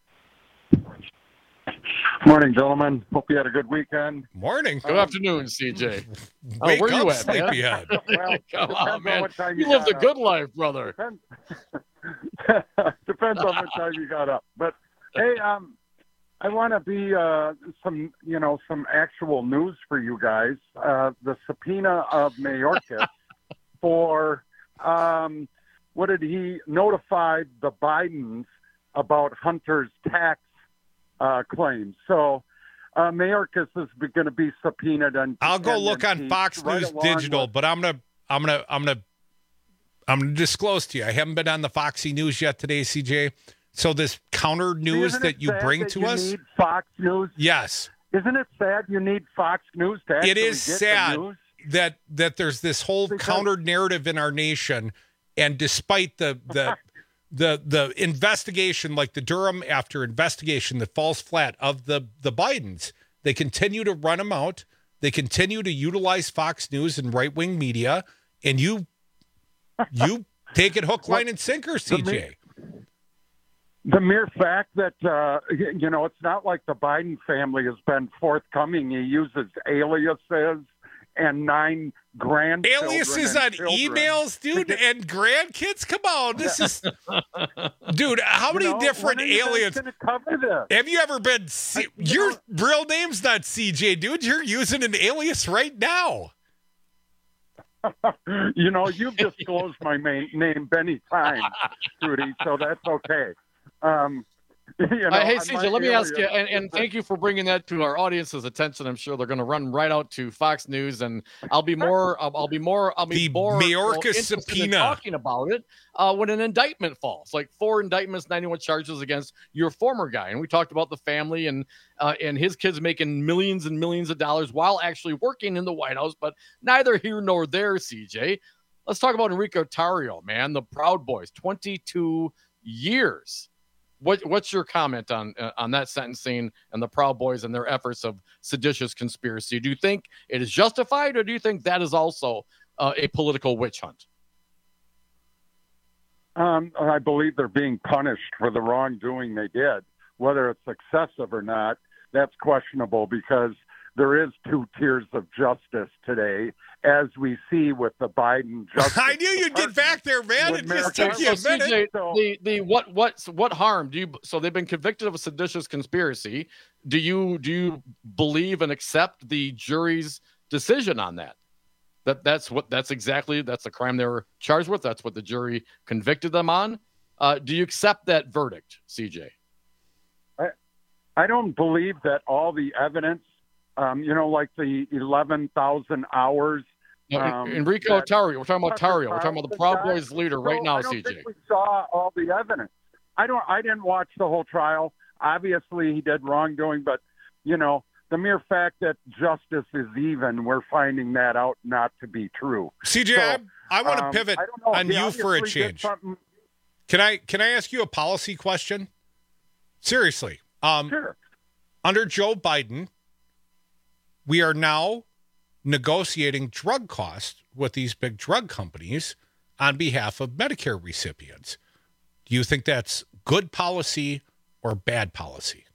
Morning, gentlemen. Hope you had a good weekend. Morning. Good afternoon, C J. Oh, Wake where up, you at, man? sleepyhead. Well, Come depends on, on man. what time You you lived a got good life, brother. Depends, depends on what time you got up. But hey, um, I want to be uh, some, you know, some actual news for you guys. Uh, the subpoena of Mayorkas for um, what did he notified the Bidens about Hunter's tax uh, claims? So. Uh, Mayorkas is going to be subpoenaed, and I'll go and look on impeached Fox right News along Digital, with- but I'm gonna, I'm gonna, I'm gonna I'm going to disclose to you. I haven't been on the Foxy News yet today, C J. So this counter news Isn't that it you sad bring that to you us. Need Fox News. Yes. Isn't it sad you need Fox News to actually It is get sad the news? that that there's this whole Because- counter narrative in our nation, and despite the the the the investigation, like the Durham after investigation that falls flat of the the Bidens, they continue to run them out. They continue to utilize Fox News and right wing media, and you you take it hook, line, and sinker, C J. The mere fact that, uh, you know, it's not like the Biden family has been forthcoming. He uses aliases and nine grandchildren. Aliases and on children. emails, dude, and grandkids? Come on. This is, dude, how You many know, different when are you guys aliens? gonna cover this? Have you ever been, C- your real name's not C J, dude. You're using an alias right now. You know, you've disclosed my main name many times, Trudy, so that's okay. Um, you know, Uh, hey, on C J, my let me ask you, alias- and, and thank you for bringing that to our audience's attention. I'm sure they're going to run right out to Fox News, and I'll be more, I'll, I'll be more, I'll be The more you know, Mayorkas interested in subpoena. talking about it uh, when an indictment falls, like four indictments, ninety-one charges against your former guy, and we talked about the family and uh, and his kids making millions and millions of dollars while actually working in the White House, but neither here nor there, C J. Let's talk about Enrique Tarrio, man, the Proud Boys, twenty-two years. What, what's your comment on uh, on that sentencing and the Proud Boys and their efforts of seditious conspiracy? Do you think it is justified, or do you think that is also uh, a political witch hunt? Um, I believe they're being punished for the wrongdoing they did. Whether it's excessive or not, that's questionable because there is two tiers of justice today, as we see with the Biden justice. I knew you'd get back there, man. It just took you a So, C J, minute. the the what what what harm do you? So they've been convicted of a seditious conspiracy. Do you do you believe and accept the jury's decision on that? That that's what that's exactly that's the crime they were charged with. That's what the jury convicted them on. Uh, do you accept that verdict, C J? I, I don't believe that all the evidence, um, you know, like the eleven thousand hours. No, um, Enrico that Tarrio. We're talking about Tucker Tarrio. We're talking about the Carlson Proud got. Boys leader So right now, I don't C J. think we saw all the evidence. I don't. I didn't watch the whole trial. Obviously, he did wrongdoing, but you know, the mere fact that justice is even, we're finding that out not to be true. C J, So, I, I want to um, pivot I don't know. on He you for a obviously did change. something- Can I can I ask you a policy question? Seriously. Um, sure. Under Joe Biden, we are now negotiating drug costs with these big drug companies on behalf of Medicare recipients. Do you think that's good policy or bad policy?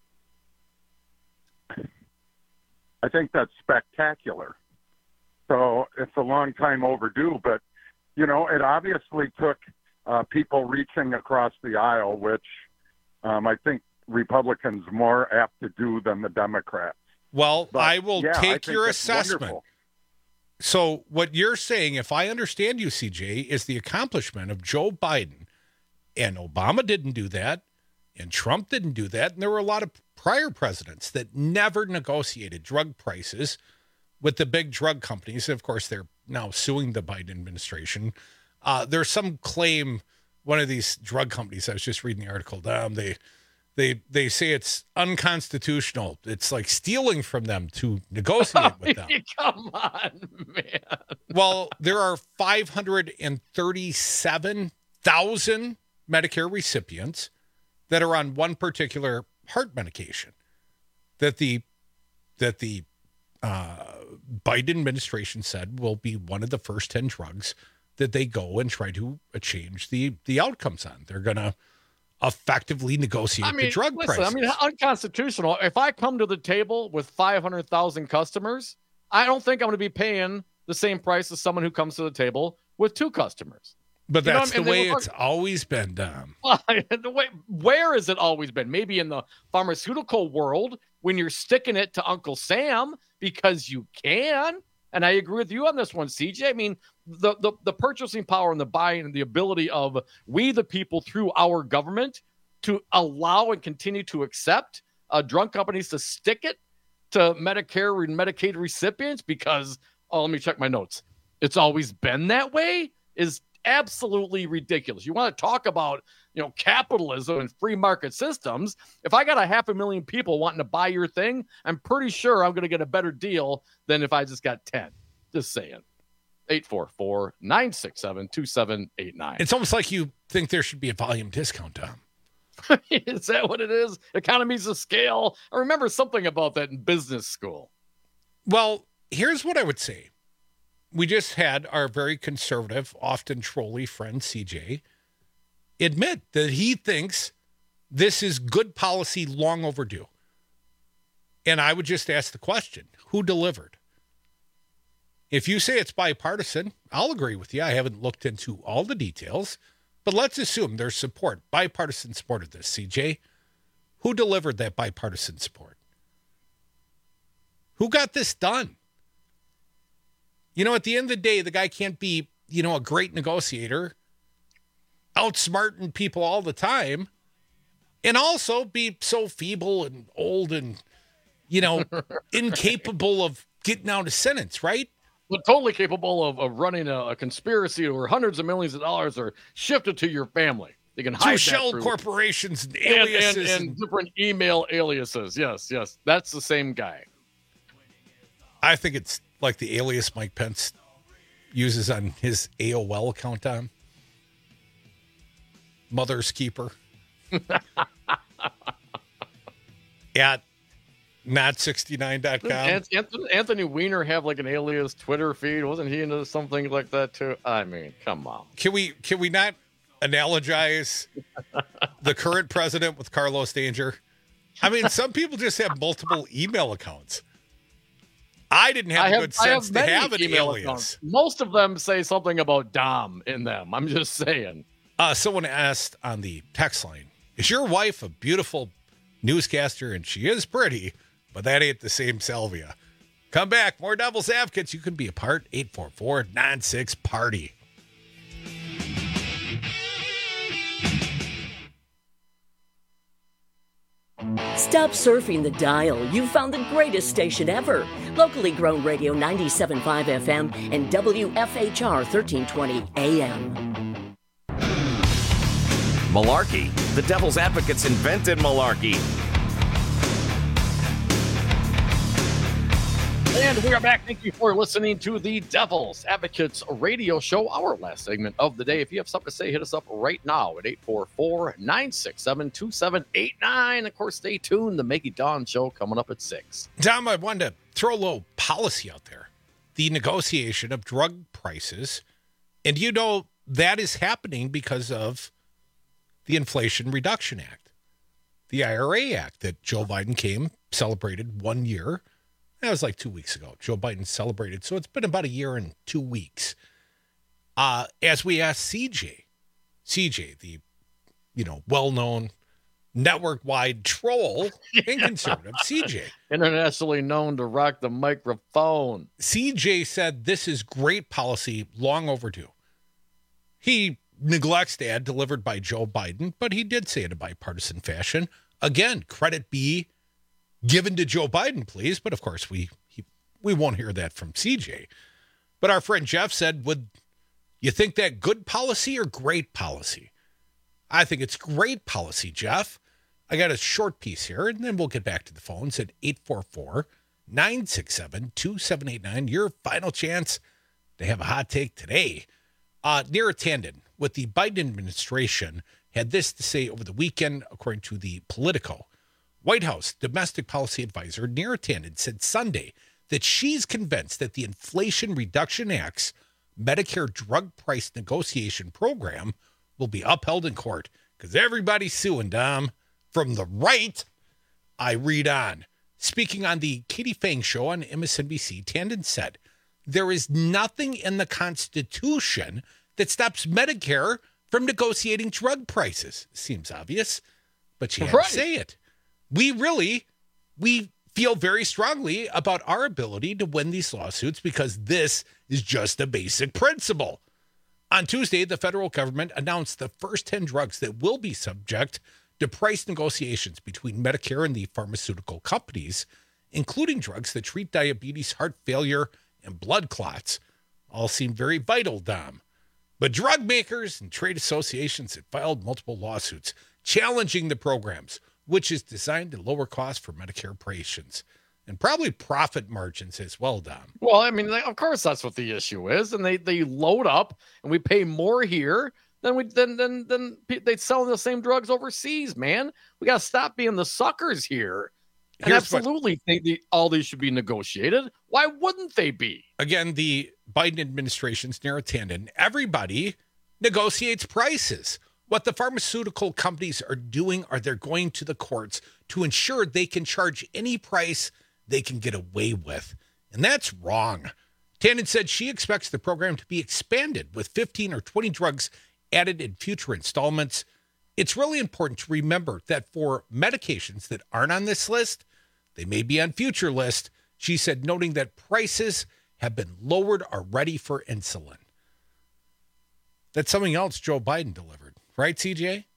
I think that's spectacular. So it's a long time overdue, but you know, it obviously took uh, people reaching across the aisle, which um, I think Republicans more apt to do than the Democrats. Well, But, I will yeah, I take think your that's assessment. wonderful. So what you're saying, if I understand you, C J, is the accomplishment of Joe Biden, and Obama didn't do that, and Trump didn't do that, and there were a lot of prior presidents that never negotiated drug prices with the big drug companies. Of course, they're now suing the Biden administration. Uh, there's some claim, one of these drug companies, I was just reading the article, um, they they they say it's unconstitutional. It's like stealing from them to negotiate with them. Come on, man. Well, there are five hundred thirty-seven thousand Medicare recipients that are on one particular heart medication that the that the uh, Biden administration said will be one of the first ten drugs that they go and try to change the the outcomes on. They're going to effectively negotiate I mean, the drug listen, prices. I mean, unconstitutional. If I come to the table with five hundred thousand customers, I don't think I'm going to be paying the same price as someone who comes to the table with two customers. but You know that's what I mean? what I the mean? way They it's look- always been, Dom. the way, where has it always been? Maybe in the pharmaceutical world when you're sticking it to Uncle Sam because you can. And I agree with you on this one, C J. I mean, the, the, the purchasing power and the buying and the ability of we, the people, through our government to allow and continue to accept uh, drug companies to stick it to Medicare and Medicaid recipients because, oh, let me check my notes. It's always been that way is absolutely ridiculous. You want to talk about, you know, capitalism and free market systems. If I got a half a million people wanting to buy your thing, I'm pretty sure I'm going to get a better deal than if I just got ten. Just saying. eight four four, nine six seven, two seven eight nine. It's almost like you think there should be a volume discount, Tom. Is that what it is? Economies of scale? I remember something about that in business school. Well, here's what I would say. We just had our very conservative, often trolly friend C J admit that he thinks this is good policy long overdue. And I would just ask the question, who delivered? If you say it's bipartisan, I'll agree with you. I haven't looked into all the details, but let's assume there's support, bipartisan support of this, C J. Who delivered that bipartisan support? Who got this done? You know, at the end of the day, the guy can't be, you know, a great negotiator, outsmarting people all the time, and also be so feeble and old and, you know, incapable of getting out a sentence, right? But totally capable of, of running a, a conspiracy where hundreds of millions of dollars are shifted to your family. You can hide to shell through corporations and and, aliases and, and, and different email aliases. Yes, yes, that's the same guy. I think it's like the alias Mike Pence uses on his A O L account, Tom. Mother's Keeper. At not sixty-nine dot com. Anthony, Anthony Weiner have like an alias Twitter feed? Wasn't he into something like that too? I mean, come on. Can we can we not analogize the current president with Carlos Danger? I mean, some people just have multiple email accounts. I didn't have, have good sense have to have an alias. Accounts. Most of them say something about Dom in them. I'm just saying. Uh, someone asked on the text line, is your wife a beautiful newscaster? And she is pretty, but that ain't the same Salvia. Come back. More Devil's Advocates. You can be a part. eight four four, nine six, party. Stop surfing the dial. You've found the greatest station ever. Locally grown radio ninety-seven point five F M and W F H R thirteen twenty A M. Malarkey. The Devil's Advocates invented malarkey. And we are back. Thank you for listening to the Devil's Advocates radio show, our last segment of the day. If you have something to say, hit us up right now at eight four four, nine six seven, two seven eight nine. Of course, stay tuned. The Maggie Dawn show coming up at six. Tom, I wanted to throw a little policy out there. The negotiation of drug prices. And you know, that is happening because of the Inflation Reduction Act, the I R A Act that Joe Biden came, celebrated one year. That was like two weeks ago. Joe Biden celebrated. So it's been about a year and two weeks. Uh, as we asked C J, C J, the, you know, well-known network-wide troll and conservative, C J. Internationally known to rock the microphone. C J said this is great policy, long overdue. He neglects to add delivered by Joe Biden, but he did say in a bipartisan fashion. Again, credit be given to Joe Biden, please. But of course, we he, we won't hear that from C J. But our friend Jeff said, would you think that good policy or great policy? I think it's great policy, Jeff. I got a short piece here, and then we'll get back to the phones at eight four four, nine six seven, two seven eight nine. Your final chance to have a hot take today. Uh, Neera Tanden with the Biden administration had this to say over the weekend, according to the Politico. White House domestic policy advisor Neera Tanden said Sunday that she's convinced that the Inflation Reduction Act's Medicare drug price negotiation program will be upheld in court because everybody's suing, Dom. From the right, I read on. Speaking on the Katie Phang show on M S N B C, Tanden said, there is nothing in the Constitution that stops Medicare from negotiating drug prices. Seems obvious, but she had right. to say it. We really, we feel very strongly about our ability to win these lawsuits because this is just a basic principle. On Tuesday, the federal government announced the first ten drugs that will be subject to price negotiations between Medicare and the pharmaceutical companies, including drugs that treat diabetes, heart failure, and blood clots. All seem very vital, Dom. But drug makers and trade associations have filed multiple lawsuits challenging the programs, which is designed to lower costs for Medicare patients and probably profit margins as well, Dom. Well, I mean, of course that's what the issue is, and they they load up, and we pay more here than we than than than they sell the same drugs overseas. Man, we got to stop being the suckers here. And Here's absolutely what, think the, all these should be negotiated. Why wouldn't they be? Again, the Biden administration's narrow tandem. Everybody negotiates prices. What the pharmaceutical companies are doing are they're going to the courts to ensure they can charge any price they can get away with. And that's wrong. Tandon said she expects the program to be expanded with fifteen or twenty drugs added in future installments. It's really important to remember that for medications that aren't on this list, they may be on future lists, she said, noting that prices have been lowered already for insulin. That's something else Joe Biden delivered. Right, C J?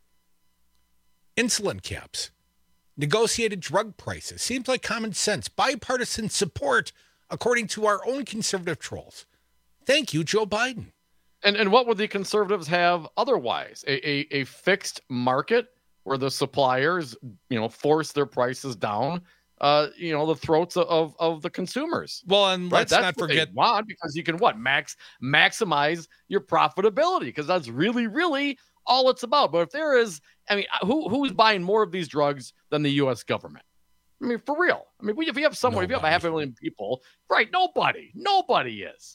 Insulin caps, negotiated drug prices. Seems like common sense. Bipartisan support, according to our own conservative trolls. Thank you, Joe Biden. And and what would the conservatives have otherwise? A, a a fixed market where the suppliers, you know, force their prices down, uh, you know, the throats of of the consumers. Well, and right? let's That's not what forget, they want, because you can what max maximize your profitability, because that's really really all it's about. But if there is, I mean, who who's buying more of these drugs than the U S government? I mean, for real. I mean, if you have someone, nobody. If you have a half a million people, right? Nobody, nobody is.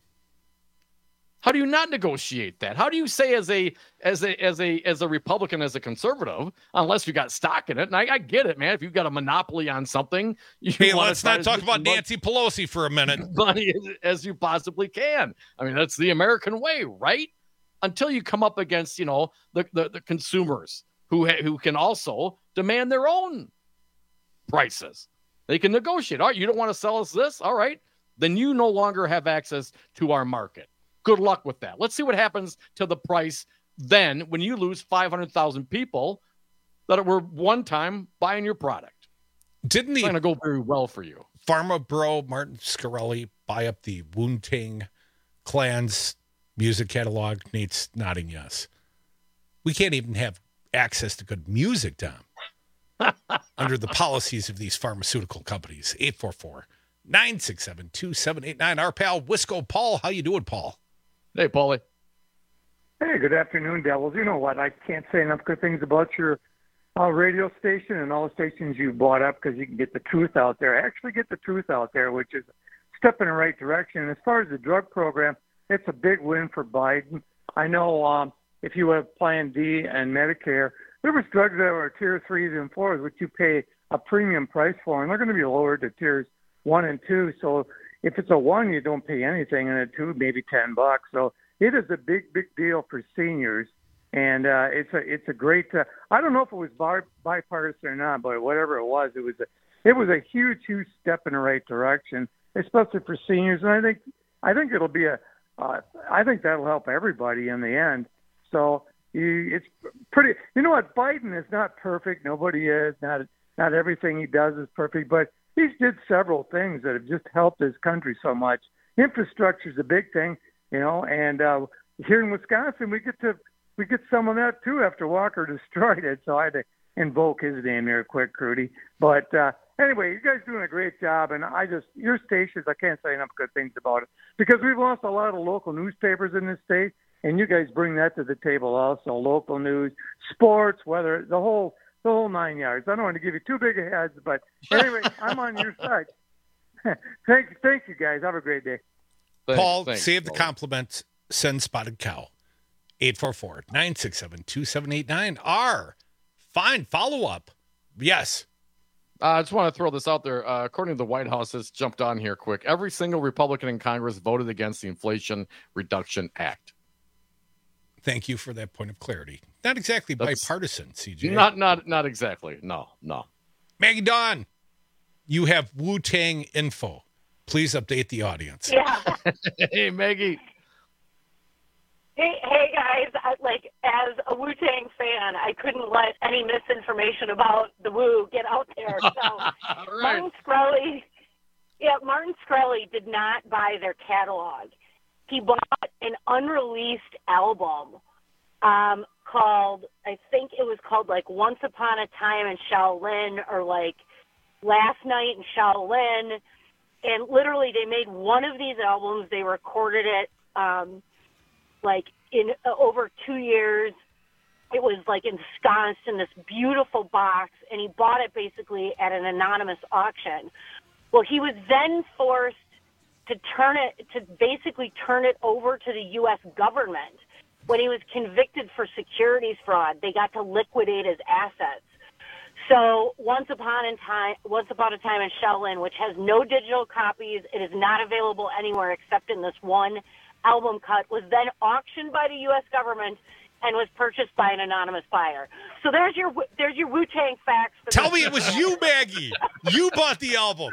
How do you not negotiate that? How do you say as a as a as a as a Republican, as a conservative, unless you got stock in it? And I, I get it, man. If you've got a monopoly on something, you hey, let's not talk about Nancy Pelosi for a minute. Money as, as you possibly can. I mean, that's the American way, right? Until you come up against, you know, the the, the consumers who ha- who can also demand their own prices. They can negotiate. All right, you don't want to sell us this? All right, then you no longer have access to our market. Good luck with that. Let's see what happens to the price then when you lose five hundred thousand people that were one time buying your product. Didn't the it's going to go very well for you. Pharma bro Martin Scarelli buy up the Wu-Tang Clan's music catalog? Nate's nodding yes. We can't even have access to good music, Tom, under the policies of these pharmaceutical companies. eight four four, nine six seven, two seven eight nine. Our pal Wisco Paul. How you doing, Paul? Hey, Paulie. Hey, good afternoon, Devils. You know what? I can't say enough good things about your uh, radio station and all the stations you bought up, because you can get the truth out there. Actually get the truth out there, which is a step in the right direction. And as far as the drug program, it's a big win for Biden. I know um, if you have Plan D and Medicare, there was drugs that were tier threes and fours, which you pay a premium price for, and they're going to be lowered to tiers one and two. So if it's a one, you don't pay anything, and a two, maybe ten bucks. So it is a big, big deal for seniors, and uh, it's a it's a great. Uh, I don't know if it was bar, bipartisan or not, but whatever it was, it was a it was a huge, huge step in the right direction, especially for seniors. And I think I think it'll be a uh, I think that'll help everybody in the end. So you, it's pretty. You know what? Biden is not perfect. Nobody is. Not not everything he does is perfect, but he's did several things that have just helped his country so much. Infrastructure is a big thing, you know, and uh, here in Wisconsin, we get to we get some of that too after Walker destroyed it. So I had to invoke his name there quick, Crudy. But uh, anyway, you guys are doing a great job, and I just your stations, I can't say enough good things about it, because we've lost a lot of local newspapers in this state, and you guys bring that to the table also. Local news, sports, weather, the whole. The whole nine yards. I don't want to give you too big a heads, but anyway, I'm on your side. thank, thank you, guys. Have a great day. Thanks, Paul, thanks, save Paul. The compliment. Send Spotted Cow. eight four four, nine six seven, two seven eight nine. R. Fine. Follow up. Yes. Uh, I just want to throw this out there. Uh, according to the White House, this jumped on here quick. Every single Republican in Congress voted against the Inflation Reduction Act. Thank you for that point of clarity. Not exactly That's bipartisan, C J. Not not not exactly. No, no. Maggie Dawn, you have Wu-Tang info. Please update the audience. Yeah. Hey, Maggie. Hey, hey guys. I, like, as a Wu-Tang fan, I couldn't let any misinformation about the Wu get out there. So right. Martin Shkreli, yeah, Martin Shkreli did not buy their catalog. he bought an unreleased album um, called, I think it was called like Once Upon a Time in Shaolin, or like Last Night in Shaolin. And literally they made one of these albums. They recorded it um, like in uh, over two years. It was like ensconced in this beautiful box, and he bought it basically at an anonymous auction. Well, he was then forced to turn it, to basically turn it over to the U S government. When he was convicted for securities fraud, they got to liquidate his assets. So Once Upon a Time, Once Upon a Time in Shaolin, which has no digital copies, it is not available anywhere except in this one album cut, was then auctioned by the U S government and was purchased by an anonymous buyer. So there's your there's your Wu-Tang facts. For Tell me it was you, Maggie. You bought the album.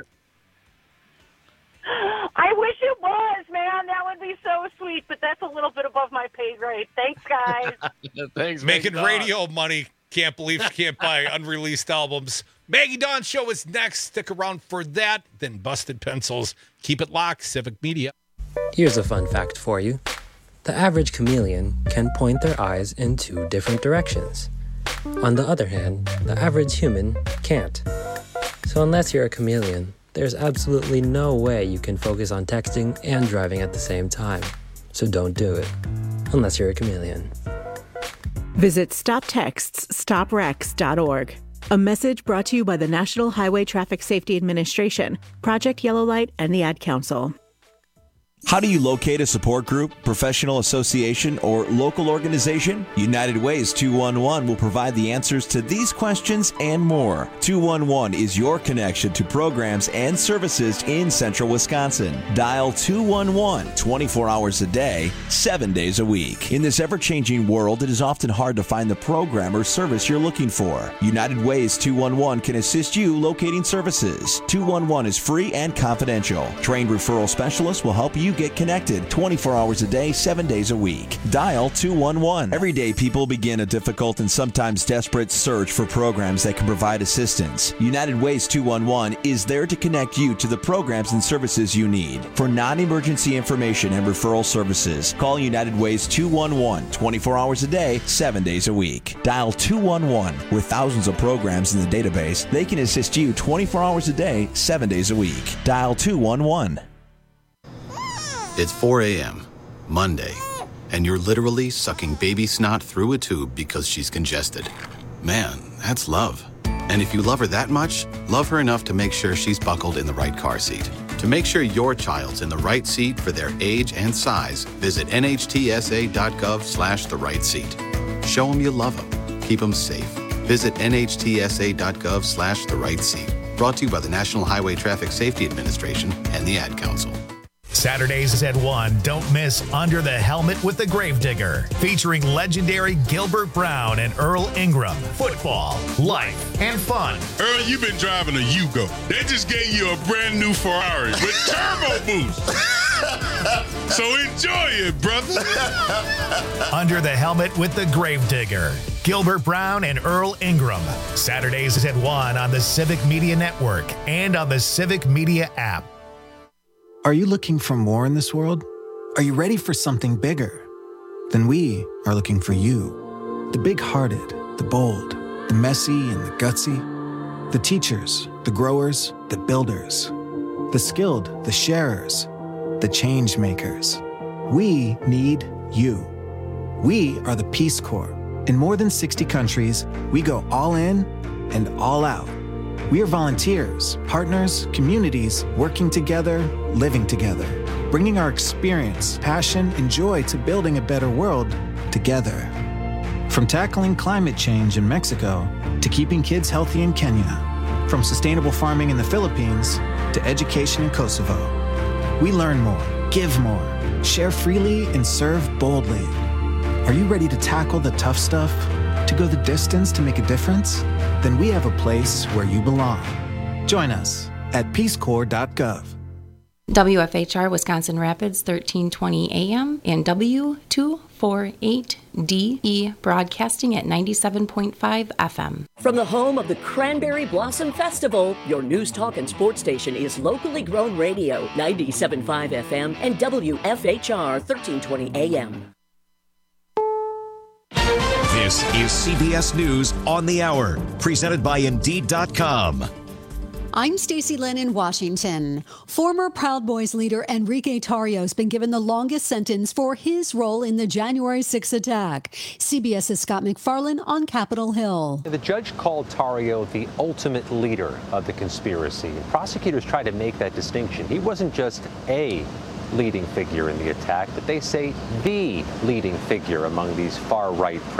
I wish it was, man. That would be so sweet, but that's a little bit above my pay grade. Thanks, guys. Thanks, Making Maggie radio money. Can't believe you can't buy unreleased albums. Maggie Dawn Show is next. Stick around for that. Then Busted Pencils. Keep it locked. Civic Media. Here's a fun fact for you. The average chameleon can point their eyes in two different directions. On the other hand, the average human can't. So unless you're a chameleon, there's absolutely no way you can focus on texting and driving at the same time. So don't do it. Unless you're a chameleon. Visit stop texts stop wrecks dot org. A message brought to you by the National Highway Traffic Safety Administration, Project Yellow Light, and the Ad Council. How do you locate a support group, professional association, or local organization? United Ways two one one will provide the answers to these questions and more. two one one is your connection to programs and services in central Wisconsin. Dial two one one twenty-four hours a day, seven days a week. In this ever-changing world, it is often hard to find the program or service you're looking for. United Ways two one one can assist you locating services. two one one is free and confidential. Trained referral specialists will help you get connected twenty-four hours a day, seven days a week. Dial two one one. Every day, people begin a difficult and sometimes desperate search for programs that can provide assistance. United Ways two one one is there to connect you to the programs and services you need. For non-emergency information and referral services, call United Ways two one one twenty-four hours a day, seven days a week. Dial two one one. With thousands of programs in the database, they can assist you twenty-four hours a day, seven days a week. Dial two one one. It's four a.m., Monday, and you're literally sucking baby snot through a tube because she's congested. Man, that's love. And if you love her that much, love her enough to make sure she's buckled in the right car seat. To make sure your child's in the right seat for their age and size, visit N H T S A dot gov slash the right seat. Show them you love them. Keep them safe. Visit N H T S A dot gov slash the right seat. Brought to you by the National Highway Traffic Safety Administration and the Ad Council. Saturdays at one, don't miss Under the Helmet with the Gravedigger, featuring legendary Gilbert Brown and Earl Ingram. Football, life, and fun. Earl, you've been driving a Yugo. They just gave you a brand new Ferrari with turbo boost. So enjoy it, brother. Under the Helmet with the Gravedigger, Gilbert Brown and Earl Ingram. Saturdays at one on the Civic Media Network and on the Civic Media app. Are you looking for more in this world? Are you ready for something bigger? Then we are looking for you. The big-hearted, the bold, the messy and the gutsy. The teachers, the growers, the builders. The skilled, the sharers, the change makers. We need you. We are the Peace Corps. In more than sixty countries, we go all in and all out. We are volunteers, partners, communities, working together, living together, bringing our experience, passion, and joy to building a better world together. From tackling climate change in Mexico to keeping kids healthy in Kenya, from sustainable farming in the Philippines to education in Kosovo. We learn more, give more, share freely, and serve boldly. Are you ready to tackle the tough stuff? To go the distance to make a difference? Then we have a place where you belong. Join us at peace corps dot gov. W F H R Wisconsin Rapids, thirteen twenty A M, and W two forty-eight D E broadcasting at ninety-seven point five F M. From the home of the Cranberry Blossom Festival, your news talk and sports station is locally grown radio, ninety-seven point five F M and W F H R thirteen twenty A M. This is C B S News on the Hour, presented by Indeed dot com. I'm Stacey Lynn in Washington. Former Proud Boys leader Enrique Tarrio has been given the longest sentence for his role in the January sixth attack. CBS's Scott McFarlane on Capitol Hill. The judge called Tarrio the ultimate leader of the conspiracy. Prosecutors tried to make that distinction. He wasn't just a leading figure in the attack, but they say the leading figure among these far-right